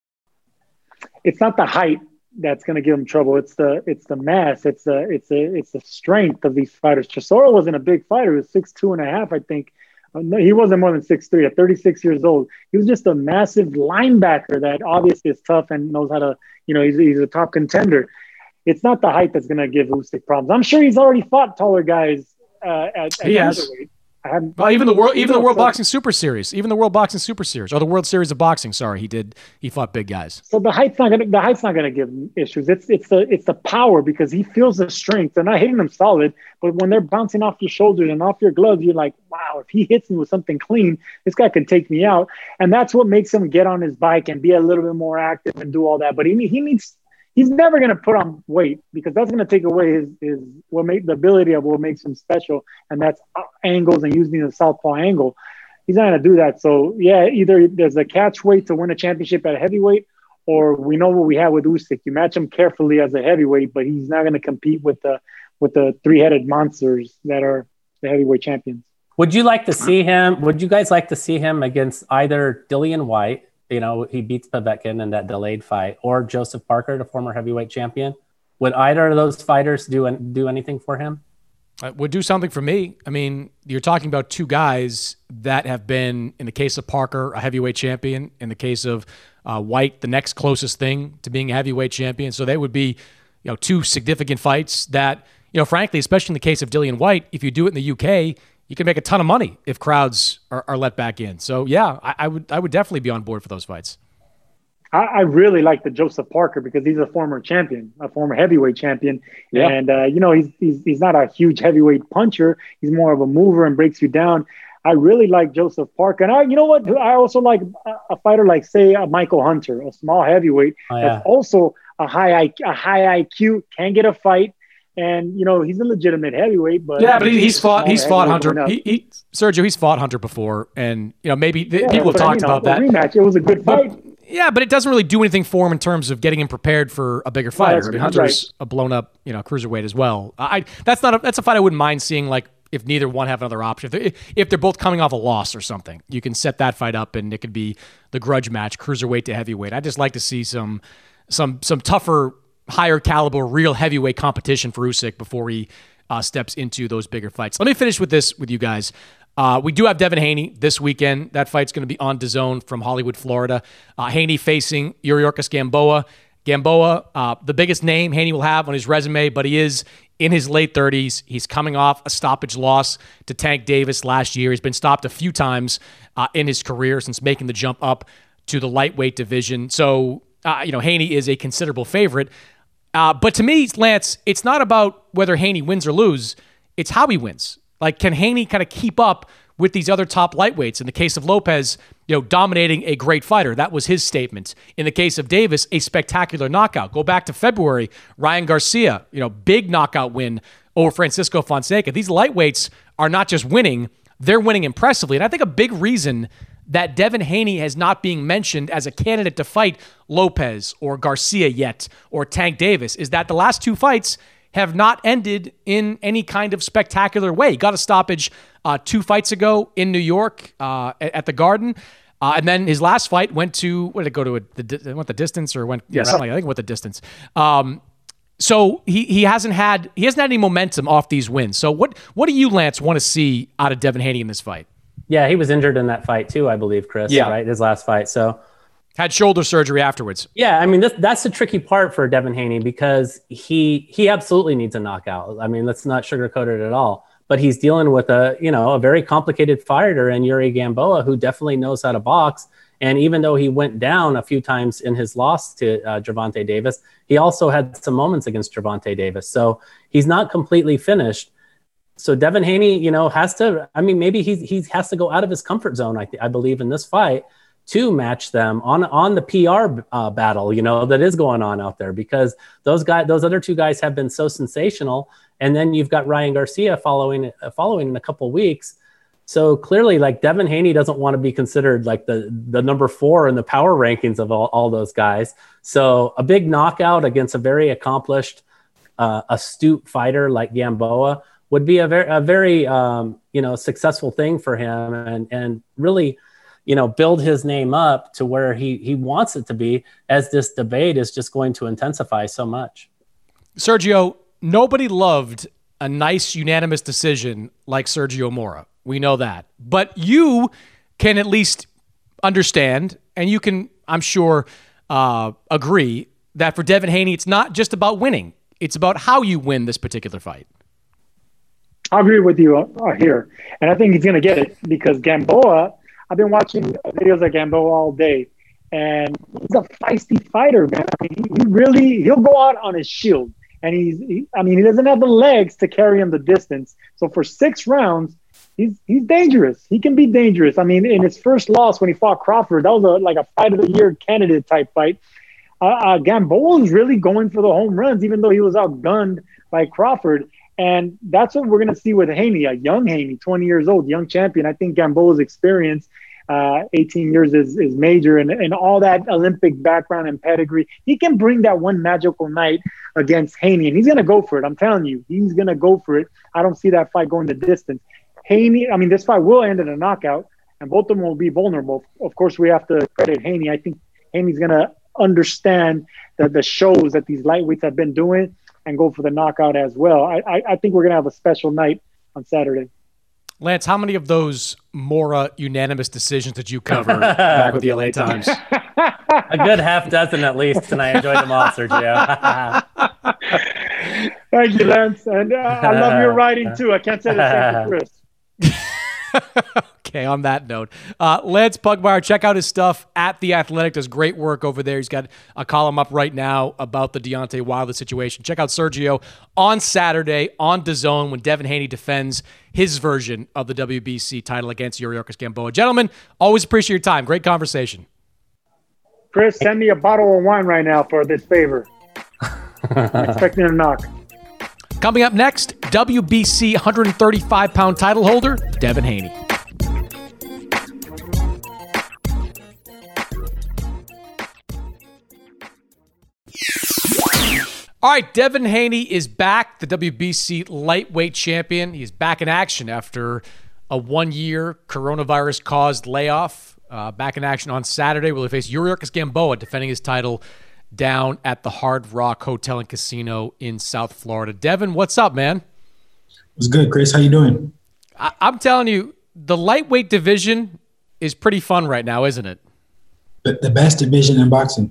It's not the height that's going to give him trouble. It's the mass. It's the strength of these fighters. Chisora wasn't a big fighter. He was 6'2.5", I think. No, he wasn't more than 6'3". At 36 years old, he was just a massive linebacker that obviously is tough and knows how to. He's a top contender. It's not the height that's going to give Usyk problems. I'm sure he's already fought taller guys at featherweight. Even the World Boxing Super Series, or the World Series of Boxing. Sorry, he fought big guys. So the height's not gonna give him issues. It's the power because he feels the strength. They're not hitting him solid, but when they're bouncing off your shoulders and off your gloves, you're like, wow, if he hits me with something clean, this guy can take me out. And that's what makes him get on his bike and be a little bit more active and do all that. But he needs he's never going to put on weight because that's going to take away his the ability of what makes him special, and that's angles and using the southpaw angle. He's not going to do that. So yeah, either there's a catch weight to win a championship at a heavyweight, or we know what we have with Usyk. You match him carefully as a heavyweight, but he's not going to compete with the three-headed monsters that are the heavyweight champions. Would you like to see him? Would you guys like to see him against either Dillian White? You know, he beats Povetkin in that delayed fight, or Joseph Parker, the former heavyweight champion. Would either of those fighters do anything for him? Would do something for me. I mean, you're talking about two guys that have been, in the case of Parker, a heavyweight champion. In the case of White, the next closest thing to being a heavyweight champion. So they would be, two significant fights that, frankly, especially in the case of Dillian White, if you do it in the UK, you can make a ton of money if crowds are let back in. So yeah, I would definitely be on board for those fights. I really like the Joseph Parker because he's a former champion, a former heavyweight champion. Yeah. And, he's not a huge heavyweight puncher. He's more of a mover and breaks you down. I really like Joseph Parker. And you know what? I also like a fighter like, say, a Michael Hunter, a small heavyweight. That's also a high IQ, can get a fight. And, he's a legitimate heavyweight. But he's fought Hunter. Sergio, he's fought Hunter before. And, maybe people have talked about that. Rematch. It was a good fight. Yeah, but it doesn't really do anything for him in terms of getting him prepared for a bigger fight. Hunter's a blown up, cruiserweight as well. That's a fight I wouldn't mind seeing. Like if neither one have another option, if they're both coming off a loss or something, you can set that fight up and it could be the grudge match, cruiserweight to heavyweight. I just like to see some tougher, higher caliber, real heavyweight competition for Usyk before he steps into those bigger fights. Let me finish with this with you guys. We do have Devin Haney this weekend. That fight's going to be on DAZN from Hollywood, Florida. Haney facing Yuriorkis Gamboa. Gamboa, the biggest name Haney will have on his resume, but he is in his late 30s. He's coming off a stoppage loss to Tank Davis last year. He's been stopped a few times in his career since making the jump up to the lightweight division. So, Haney is a considerable favorite. But to me, Lance, it's not about whether Haney wins or loses. It's how he wins. Like, can Haney kind of keep up with these other top lightweights? In the case of Lopez, dominating a great fighter. That was his statement. In the case of Davis, a spectacular knockout. Go back to February, Ryan Garcia, big knockout win over Francisco Fonseca. These lightweights are not just winning, they're winning impressively. And I think a big reason that Devin Haney has not being mentioned as a candidate to fight Lopez or Garcia yet, or Tank Davis, is that the last two fights have not ended in any kind of spectacular way. He got a stoppage 2 fights ago in New York at the Garden. And then his last fight went to, what did it go to? Went the distance or went? Yes. I think it went the distance. So he hasn't had any momentum off these wins. So what do you, Lance, want to see out of Devin Haney in this fight? Yeah, he was injured in that fight too, I believe, Chris. Yeah. Right, his last fight. So had shoulder surgery afterwards. Yeah, I mean that's the tricky part for Devin Haney because he absolutely needs a knockout. I mean, let's not sugarcoat it at all. But he's dealing with a very complicated fighter in Yuri Gamboa who definitely knows how to box. And even though he went down a few times in his loss to Gervonta Davis, he also had some moments against Gervonta Davis. So he's not completely finished. So Devin Haney, has to. I mean, maybe he has to go out of his comfort zone. I believe in this fight to match them on the PR battle, that is going on out there because those other two guys have been so sensational. And then you've got Ryan Garcia following in a couple weeks. So clearly, like Devin Haney doesn't want to be considered like the number 4 in the power rankings of all those guys. So a big knockout against a very accomplished, astute fighter like Gamboa would be a very successful thing for him and really, build his name up to where he wants it to be as this debate is just going to intensify so much. Sergio, nobody loved a nice unanimous decision like Sergio Mora. We know that. But you can at least understand, and you can, I'm sure, agree that for Devin Haney, it's not just about winning. It's about how you win this particular fight. I agree with you here. And I think he's going to get it because Gamboa, I've been watching videos of Gamboa all day, and he's a feisty fighter, man. I mean, he'll go out on his shield. And he doesn't have the legs to carry him the distance. So for 6 rounds, he's dangerous. He can be dangerous. I mean, in his first loss when he fought Crawford, that was like a fight of the year candidate type fight. Gamboa's really going for the home runs, even though he was outgunned by Crawford. And that's what we're going to see with Haney, a young Haney, 20 years old, young champion. I think Gamboa's experience, 18 years is major, and all that Olympic background and pedigree. He can bring that one magical night against Haney, and he's going to go for it. I'm telling you, he's going to go for it. I don't see that fight going the distance. This fight will end in a knockout, and both of them will be vulnerable. Of course, we have to credit Haney. I think Haney's going to understand that the shows that these lightweights have been doing and go for the knockout as well. I think we're going to have a special night on Saturday. Lance, how many of those Mora unanimous decisions did you cover back with the LA Times? A good half dozen at least, and I enjoyed them all, Sergio. Thank you, Lance. And I love your writing, too. I can't say the same for Chris. Okay, on that note, Lance Pugmire, check out his stuff at The Athletic. Does great work over there. He's got a column up right now about the Deontay Wilder situation. Check out Sergio on Saturday on DAZN when Devin Haney defends his version of the WBC title against Yuriorkis Gamboa. Gentlemen, always appreciate your time. Great conversation. Chris, send me a bottle of wine right now for this favor. I'm expecting a knock. Coming up next, WBC 135-pound title holder, Devin Haney. All right, Devin Haney is back, the WBC lightweight champion. He's back in action after a one-year coronavirus-caused layoff. Back in action on Saturday, where he face Yuriorkis Gamboa, defending his title down at the Hard Rock Hotel and Casino in South Florida. Devin, what's up, man? What's good, Chris? How you doing? I'm telling you, the lightweight division is pretty fun right now, isn't it? The best division in boxing.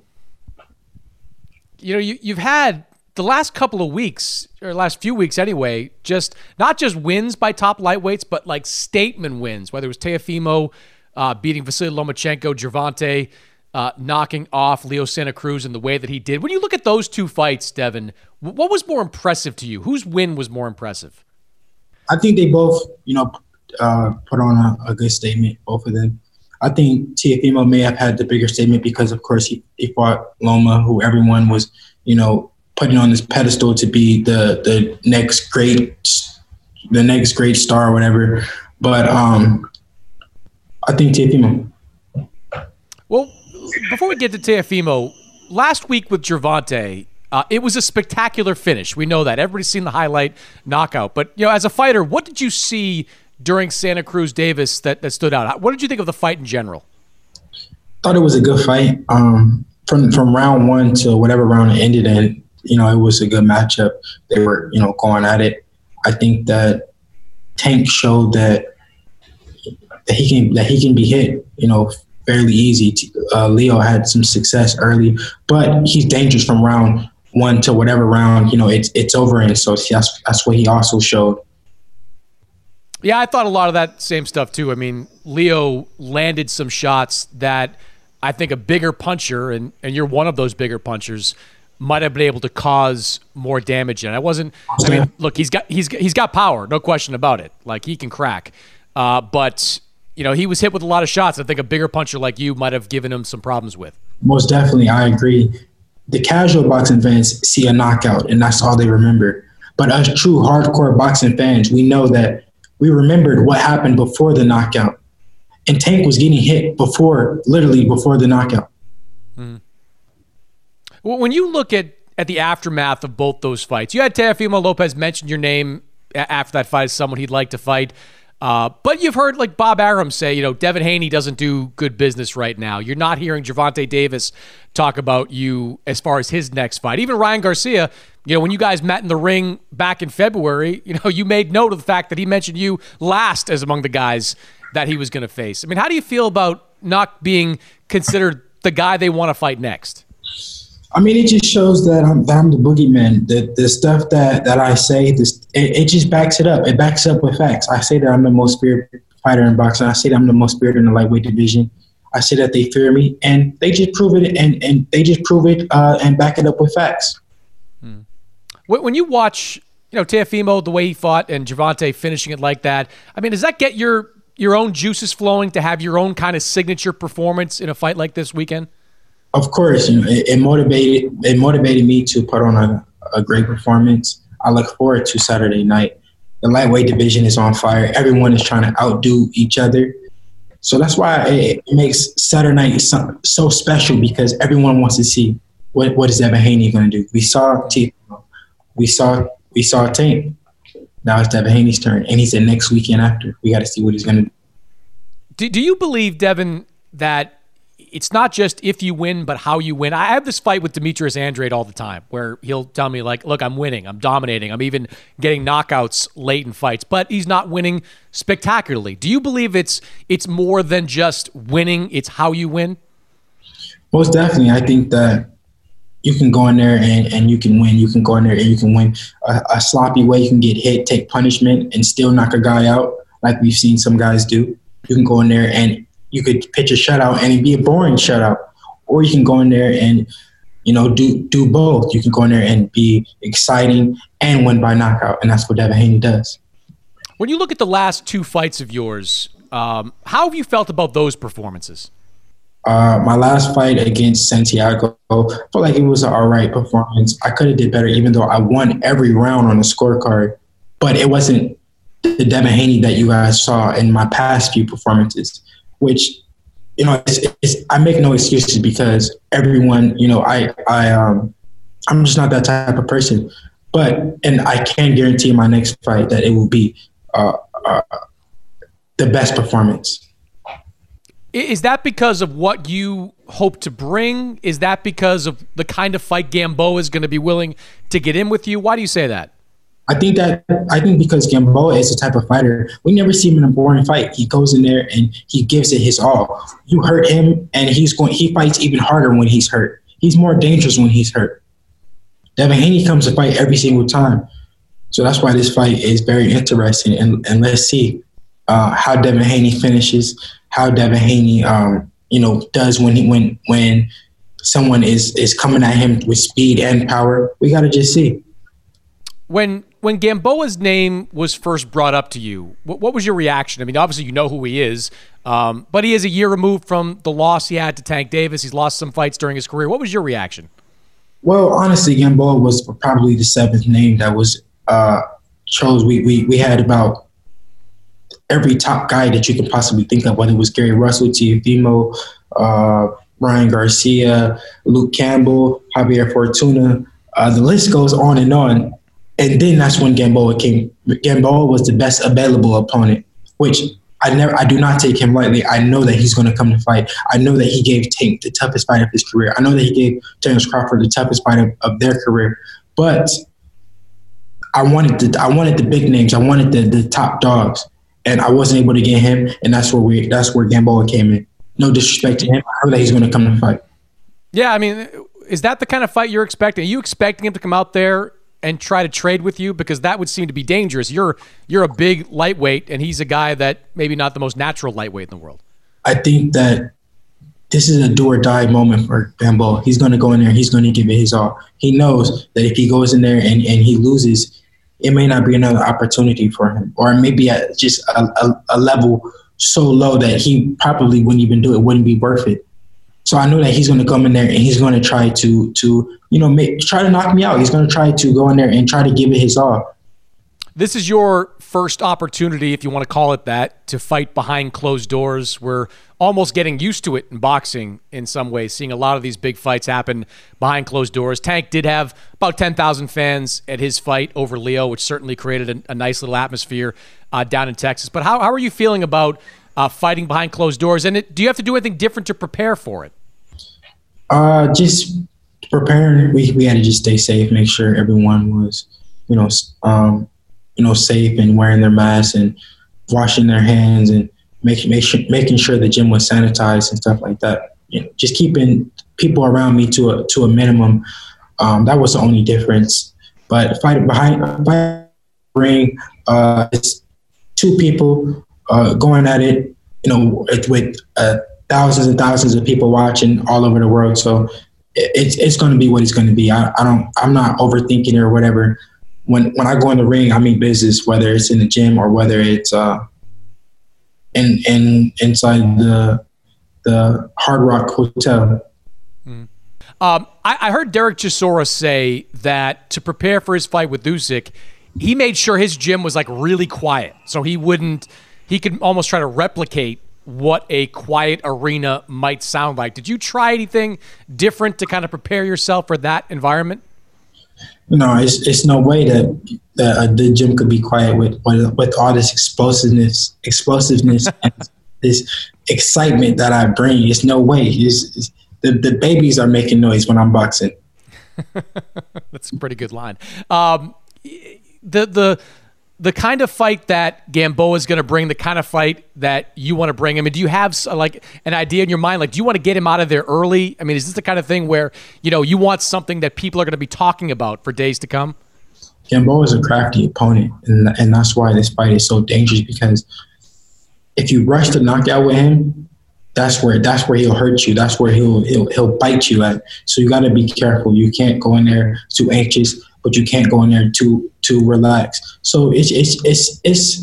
You know, you've had the last couple of weeks, or last few weeks anyway, just not just wins by top lightweights, but like statement wins, whether it was Teofimo beating Vasily Lomachenko, Gervonta knocking off Leo Santa Cruz in the way that he did. When you look at those two fights, Devin, what was more impressive to you? Whose win was more impressive? I think they both, put on a good statement, both of them. I think Teofimo may have had the bigger statement because, of course, he fought Loma, who everyone was, putting on this pedestal to be the next great star or whatever. But I think Teofimo. Well, before we get to Teofimo, last week with Gervonta, it was a spectacular finish. We know that. Everybody's seen the highlight knockout. But, as a fighter, what did you see during Santa Cruz Davis that stood out? What did you think of the fight in general? Thought it was a good fight. From round one to whatever round it ended in, it was a good matchup. They were, going at it. I think that Tank showed that he can be hit, fairly easy. Leo had some success early, but he's dangerous from round one to whatever round, it's over in. So that's what he also showed. Yeah, I thought a lot of that same stuff too. I mean, Leo landed some shots that I think a bigger puncher, and you're one of those bigger punchers, might have been able to cause more damage. And look, he's got power, no question about it. Like, he can crack. But he was hit with a lot of shots I think a bigger puncher like you might have given him some problems with. Most definitely, I agree. The casual boxing fans see a knockout, and that's all they remember. But us true hardcore boxing fans, we know that we remembered what happened before the knockout. And Tank was getting hit literally before the knockout. Mm. Well, when you look at the aftermath of both those fights, you had Teofimo Lopez mention your name after that fight as someone he'd like to fight. But you've heard like Bob Arum say, Devin Haney doesn't do good business right now. You're not hearing Gervonta Davis talk about you as far as his next fight. Even Ryan Garcia, when you guys met in the ring back in February, you made note of the fact that he mentioned you last as among the guys that he was going to face. I mean, how do you feel about not being considered the guy they want to fight next? I mean, it just shows that I'm the boogeyman. The stuff that I say, it just backs it up. It backs up with facts. I say that I'm the most feared fighter in boxing. I say that I'm the most feared in the lightweight division. I say that they fear me, and they just prove it, and they just prove it and back it up with facts. When you watch, Teofimo, the way he fought, and Gervonta finishing it like that, I mean, does that get your own juices flowing to have your own kind of signature performance in a fight like this weekend? Of course, it motivated me to put on a great performance. I look forward to Saturday night. The lightweight division is on fire. Everyone is trying to outdo each other. So that's why it makes Saturday night so special, because everyone wants to see what is Devin Haney going to do. We saw Tank. Now it's Devin Haney's turn, and he's the next weekend after. We got to see what he's going to do. Do you believe, Devin, that it's not just if you win, but how you win? I have this fight with Demetrius Andrade all the time where he'll tell me, like, look, I'm winning, I'm dominating, I'm even getting knockouts late in fights, but he's not winning spectacularly. Do you believe it's more than just winning, it's how you win? Most definitely. I think that you can go in there and you can win. You can go in there and you can win a sloppy way. You can get hit, take punishment, and still knock a guy out like we've seen some guys do. You can go in there and you could pitch a shutout and it'd be a boring shutout. Or you can go in there and, do both. You can go in there and be exciting and win by knockout, and that's what Devin Haney does. When you look at the last two fights of yours, how have you felt about those performances? My last fight against Santiago, I felt like it was an all right performance. I could have did better, even though I won every round on the scorecard. But it wasn't the Devin Haney that you guys saw in my past few performances, which, I make no excuses, because everyone, I'm just not that type of person. And I can guarantee my next fight that it will be the best performance. Is that because of what you hope to bring? Is that because of the kind of fight Gamboa is going to be willing to get in with you? Why do you say that? I think because Gamboa is the type of fighter, we never see him in a boring fight. He goes in there and he gives it his all. You hurt him and he fights even harder when he's hurt. He's more dangerous when he's hurt. Devin Haney comes to fight every single time. So that's why this fight is very interesting. And let's see how Devin Haney finishes, how Devin Haney, does when someone is coming at him with speed and power. We got to just see. When Gamboa's name was first brought up to you, what was your reaction? I mean, obviously you know who he is, but he is a year removed from the loss he had to Tank Davis. He's lost some fights during his career. What was your reaction? Well, honestly, Gamboa was probably the seventh name that was chose. We had about every top guy that you could possibly think of, whether it was Gary Russell, Teofimo, Ryan Garcia, Luke Campbell, Javier Fortuna. The list goes on and on. And then that's when Gamboa came. Gamboa was the best available opponent, which I do not take him lightly. I know that he's going to come to fight. I know that he gave Tank the toughest fight of his career. I know that he gave Terence Crawford the toughest fight of their career. But I wanted the big names. I wanted the top dogs, and I wasn't able to get him. And that's where Gamboa came in. No disrespect to him. I know that he's going to come to fight. Yeah, I mean, is that the kind of fight you're expecting? Are you expecting him to come out there and try to trade with you? Because that would seem to be dangerous. You're a big lightweight, and he's a guy that maybe not the most natural lightweight in the world. I think that this is a do or die moment for Gamboa. He's going to go in there. He's going to give it his all. He knows that if he goes in there and he loses, it may not be another opportunity for him, or maybe at just a level so low that he probably wouldn't even do it, wouldn't be worth it. So I know that he's going to come in there and he's going to try to try to knock me out. He's going to try to go in there and try to give it his all. This is your first opportunity, if you want to call it that, to fight behind closed doors. We're almost getting used to it in boxing in some ways, seeing a lot of these big fights happen behind closed doors. Tank did have about 10,000 fans at his fight over Leo, which certainly created a nice little atmosphere down in Texas. But how are you feeling about fighting behind closed doors? And do you have to do anything different to prepare for it? Just preparing. We had to just stay safe, make sure everyone was, safe and wearing their masks and washing their hands and making sure the gym was sanitized and stuff like that. Just keeping people around me to a minimum. That was the only difference. But fighting behind the ring, it's two people going at it. With thousands and thousands of people watching all over the world. So it's going to be what it's going to be. I'm not overthinking it or whatever. When I go in the ring, I mean business, whether it's in the gym or whether it's inside the Hard Rock Hotel. I heard Derek Chisora say that to prepare for his fight with Usyk, he made sure his gym was like really quiet, so he could almost try to replicate what a quiet arena might sound like. Did you try anything different to kind of prepare yourself for that environment? No, it's no way that the gym could be quiet with all this explosiveness, and this excitement that I bring. It's no way. The babies are making noise when I'm boxing. That's a pretty good line. The kind of fight that Gamboa is going to bring, the kind of fight that you want to bring. I mean, do you have like an idea in your mind? Like, do you want to get him out of there early? I mean, is this the kind of thing where, you want something that people are going to be talking about for days to come? Gamboa is a crafty opponent, and that's why this fight is so dangerous, because if you rush the knockout with him, that's where he'll hurt you. That's where he'll bite you at. So you got to be careful. You can't go in there too anxious, but you can't go in there too relaxed. So it's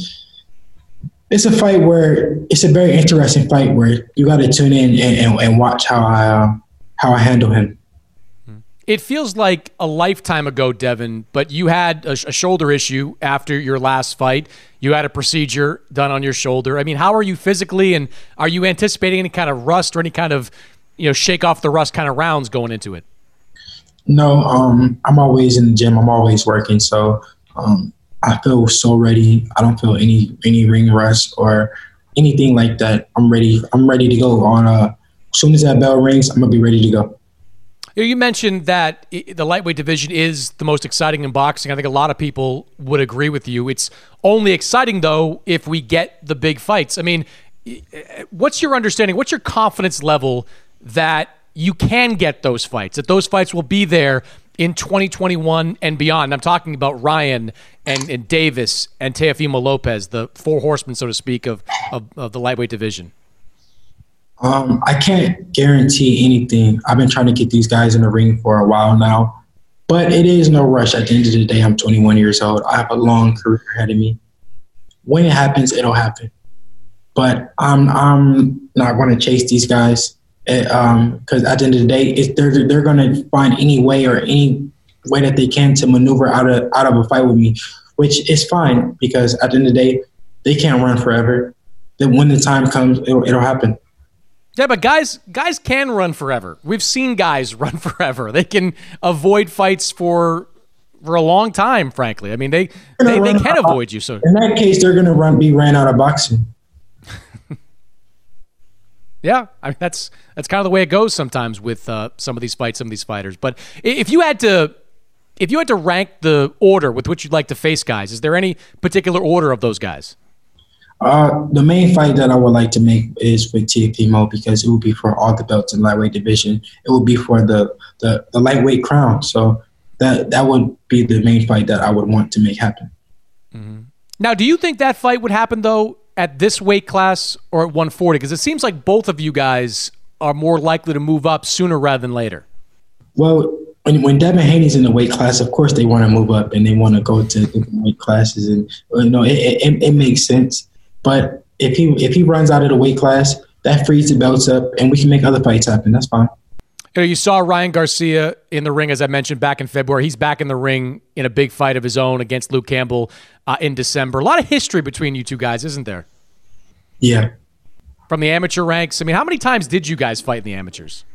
a fight where it's a very interesting fight where you got to tune in and watch how I handle him. It feels like a lifetime ago, Devin, but you had a shoulder issue after your last fight. You had a procedure done on your shoulder. I mean, how are you physically, and are you anticipating any kind of rust or any kind of, shake off the rust kind of rounds going into it? No, I'm always in the gym. I'm always working. So I feel so ready. I don't feel any ring rust or anything like that. I'm ready. I'm ready to go. As soon as that bell rings, I'm going to be ready to go. You mentioned that the lightweight division is the most exciting in boxing. I think a lot of people would agree with you. It's only exciting, though, if we get the big fights. I mean, what's your understanding? What's your confidence level that you can get those fights, that those fights will be there in 2021 and beyond? I'm talking about Ryan and Davis and Teofimo Lopez, the four horsemen, so to speak, of the lightweight division. I can't guarantee anything. I've been trying to get these guys in the ring for a while now, but it is no rush. At the end of the day, I'm 21 years old. I have a long career ahead of me. When it happens, it'll happen. But I'm not going to chase these guys because at the end of the day, they're going to find any way that they can to maneuver out of a fight with me, which is fine because at the end of the day, they can't run forever. Then when the time comes, it'll happen. Yeah, but guys can run forever. We've seen guys run forever. They can avoid fights for a long time, frankly. I mean, they can avoid you. So in that case, they're going to be ran out of boxing. Yeah, I mean, that's kind of the way it goes sometimes with some of these fights, some of these fighters. But if you had to rank the order with which you'd like to face guys, is there any particular order of those guys? The main fight that I would like to make is with Teofimo because it will be for all the belts in lightweight division. It will be for the lightweight crown. So that would be the main fight that I would want to make happen. Mm-hmm. Now, do you think that fight would happen, though, at this weight class or at 140? Because it seems like both of you guys are more likely to move up sooner rather than later. Well, when Devin Haney's in the weight class, of course they want to move up and they want to go to different weight classes. And it makes sense. But if he runs out of the weight class, that frees the belts up, and we can make other fights happen. That's fine. You saw Ryan Garcia in the ring, as I mentioned, back in February. He's back in the ring in a big fight of his own against Luke Campbell in December. A lot of history between you two guys, isn't there? Yeah. From the amateur ranks. I mean, how many times did you guys fight in the amateurs?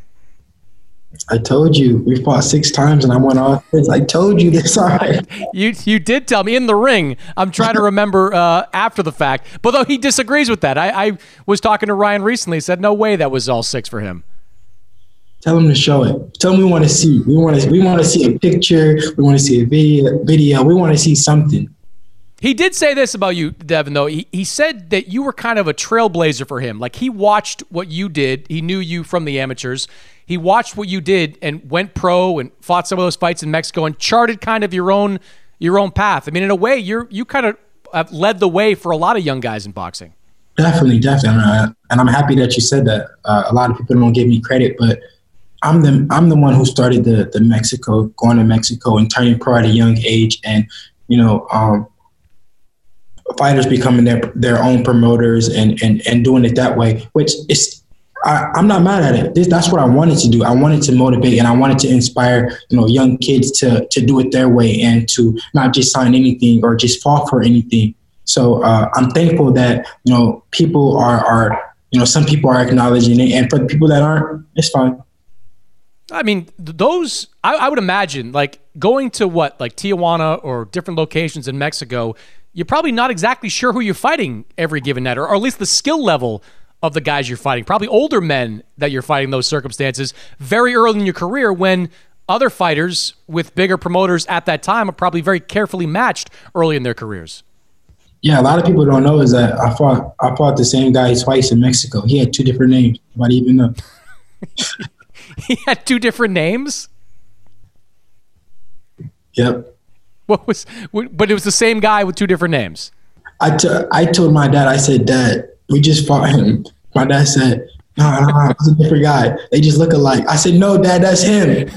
I told you. We fought 6 times, and I went off. I told you this. All right. You did tell me in the ring. I'm trying to remember after the fact. But though he disagrees with that. I was talking to Ryan recently. He said, no way that was all 6 for him. Tell him to show it. Tell him we want to see. We want to see a picture. We want to see a video. We want to see something. He did say this about you, Devin, though. He said that you were kind of a trailblazer for him. Like, he watched what you did. He knew you from the amateurs. He watched what you did and went pro and fought some of those fights in Mexico and charted kind of your own path. I mean, in a way, you kind of have led the way for a lot of young guys in boxing. Definitely. And I'm happy that you said that. A lot of people don't give me credit, but I'm the one who started the Mexico, going to Mexico and turning pro at a young age, and fighters becoming their own promoters and doing it that way, which is, I'm not mad at it. That's what I wanted to do. I wanted to motivate and I wanted to inspire, young kids to do it their way and to not just sign anything or just fall for anything. So I'm thankful that, people are some people are acknowledging it, and for the people that aren't, it's fine. I mean, those, I would imagine, like going to like Tijuana or different locations in Mexico, you're probably not exactly sure who you're fighting every given night, or at least the skill level of the guys you're fighting. Probably older men that you're fighting in those circumstances very early in your career, when other fighters with bigger promoters at that time are probably very carefully matched early in their careers. Yeah, a lot of people don't know is that I fought the same guy twice in Mexico. He had 2 different names. Nobody even know. He had 2 different names? Yep. But it was the same guy with 2 different names. I told my dad, I said, Dad, we just fought him. My dad said, no, it's a different guy. They just look alike. I said, no, Dad, that's him.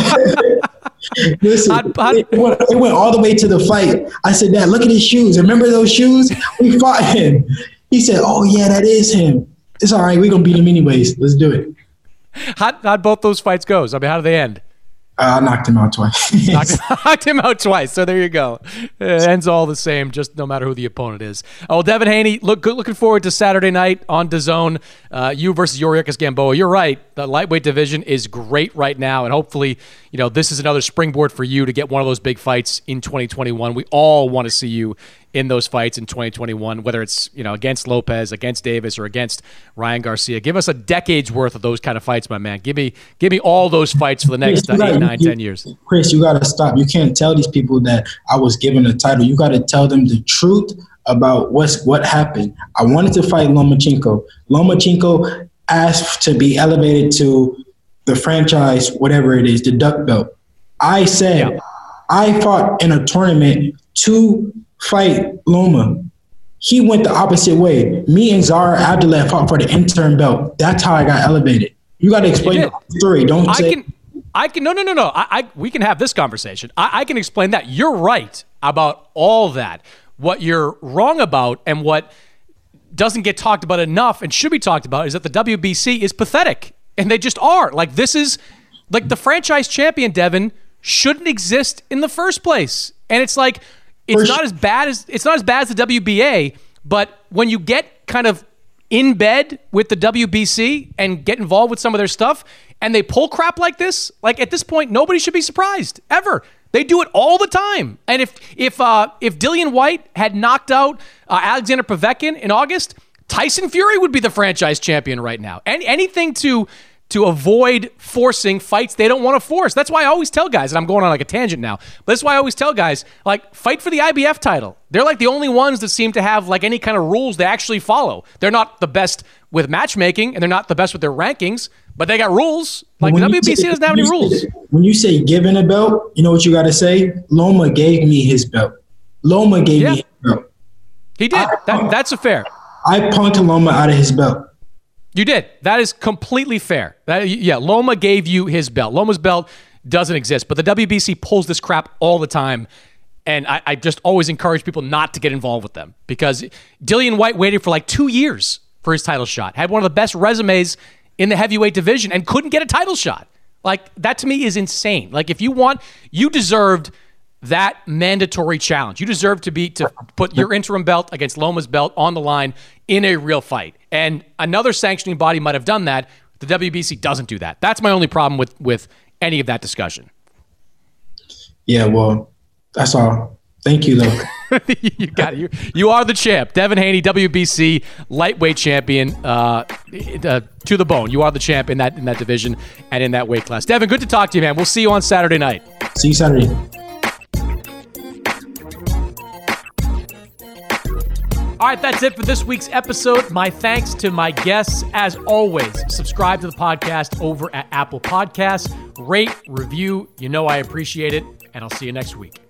Listen, it went all the way to the fight. I said, Dad, look at his shoes. Remember those shoes? We fought him. He said, oh, yeah, that is him. It's all right. We're going to beat him anyways. Let's do it. How'd both those fights go? I mean, how did they end? I knocked him out twice. knocked him out twice. So there you go. It ends all the same, just no matter who the opponent is. Oh, Devin Haney, looking forward to Saturday night on DAZN. You versus Yuriorkis Gamboa. You're right. The lightweight division is great right now, and hopefully, this is another springboard for you to get one of those big fights in 2021. We all want to see you in those fights in 2021, whether it's against Lopez, against Davis, or against Ryan Garcia. Give us a decade's worth of those kind of fights, my man. Give me all those fights for the next 8, 9, 10 years. Chris, you got to stop. You can't tell these people that I was given a title. You got to tell them the truth about what happened. I wanted to fight Lomachenko. Lomachenko asked to be elevated to the franchise, whatever it is, the duck belt. I said, I fought in a tournament to fight Loma. He went the opposite way. Me and Zara Abdullah fought for the interim belt. That's how I got elevated. You got to explain the story. Don't say. No. We can have this conversation. I can explain that. You're right about all that. What you're wrong about and what doesn't get talked about enough and should be talked about is that the WBC is pathetic. And they just are. Like, this is like the franchise champion, Devin, shouldn't exist in the first place. And it's like, it's not as bad as the WBA, but when you get kind of in bed with the WBC and get involved with some of their stuff and they pull crap like this, like at this point, nobody should be surprised ever. They do it all the time. And if Dillian White had knocked out Alexander Povetkin in August, Tyson Fury would be the franchise champion right now. And anything to avoid forcing fights they don't want to force. That's why I always tell guys, and I'm going on like a tangent now, but that's why I always tell guys, like, fight for the IBF title. They're like the only ones that seem to have like any kind of rules they actually follow. They're not the best with matchmaking, and they're not the best with their rankings, but they got rules. Like, the WBC doesn't have any rules. When you say giving a belt, you know what you got to say? Loma gave me his belt. Loma gave me his belt. He did. That's a fair. I punked Loma out of his belt. You did. That is completely fair. Loma gave you his belt. Loma's belt doesn't exist, but the WBC pulls this crap all the time, and I just always encourage people not to get involved with them, because Dillian White waited for like 2 years for his title shot, had one of the best resumes in the heavyweight division, and couldn't get a title shot. Like, that to me is insane. Like, if you deserved that mandatory challenge. You deserve to put your interim belt against Loma's belt on the line in a real fight. And another sanctioning body might have done that. The WBC doesn't do that. That's my only problem with any of that discussion. Yeah, well, that's all. Thank you, though. You got it. You are the champ. Devin Haney, WBC lightweight champion, to the bone. You are the champ in that division and in that weight class. Devin, good to talk to you, man. We'll see you on Saturday night. See you Saturday. All right, that's it for this week's episode. My thanks to my guests. As always, subscribe to the podcast over at Apple Podcasts. Rate, review. You know I appreciate it, and I'll see you next week.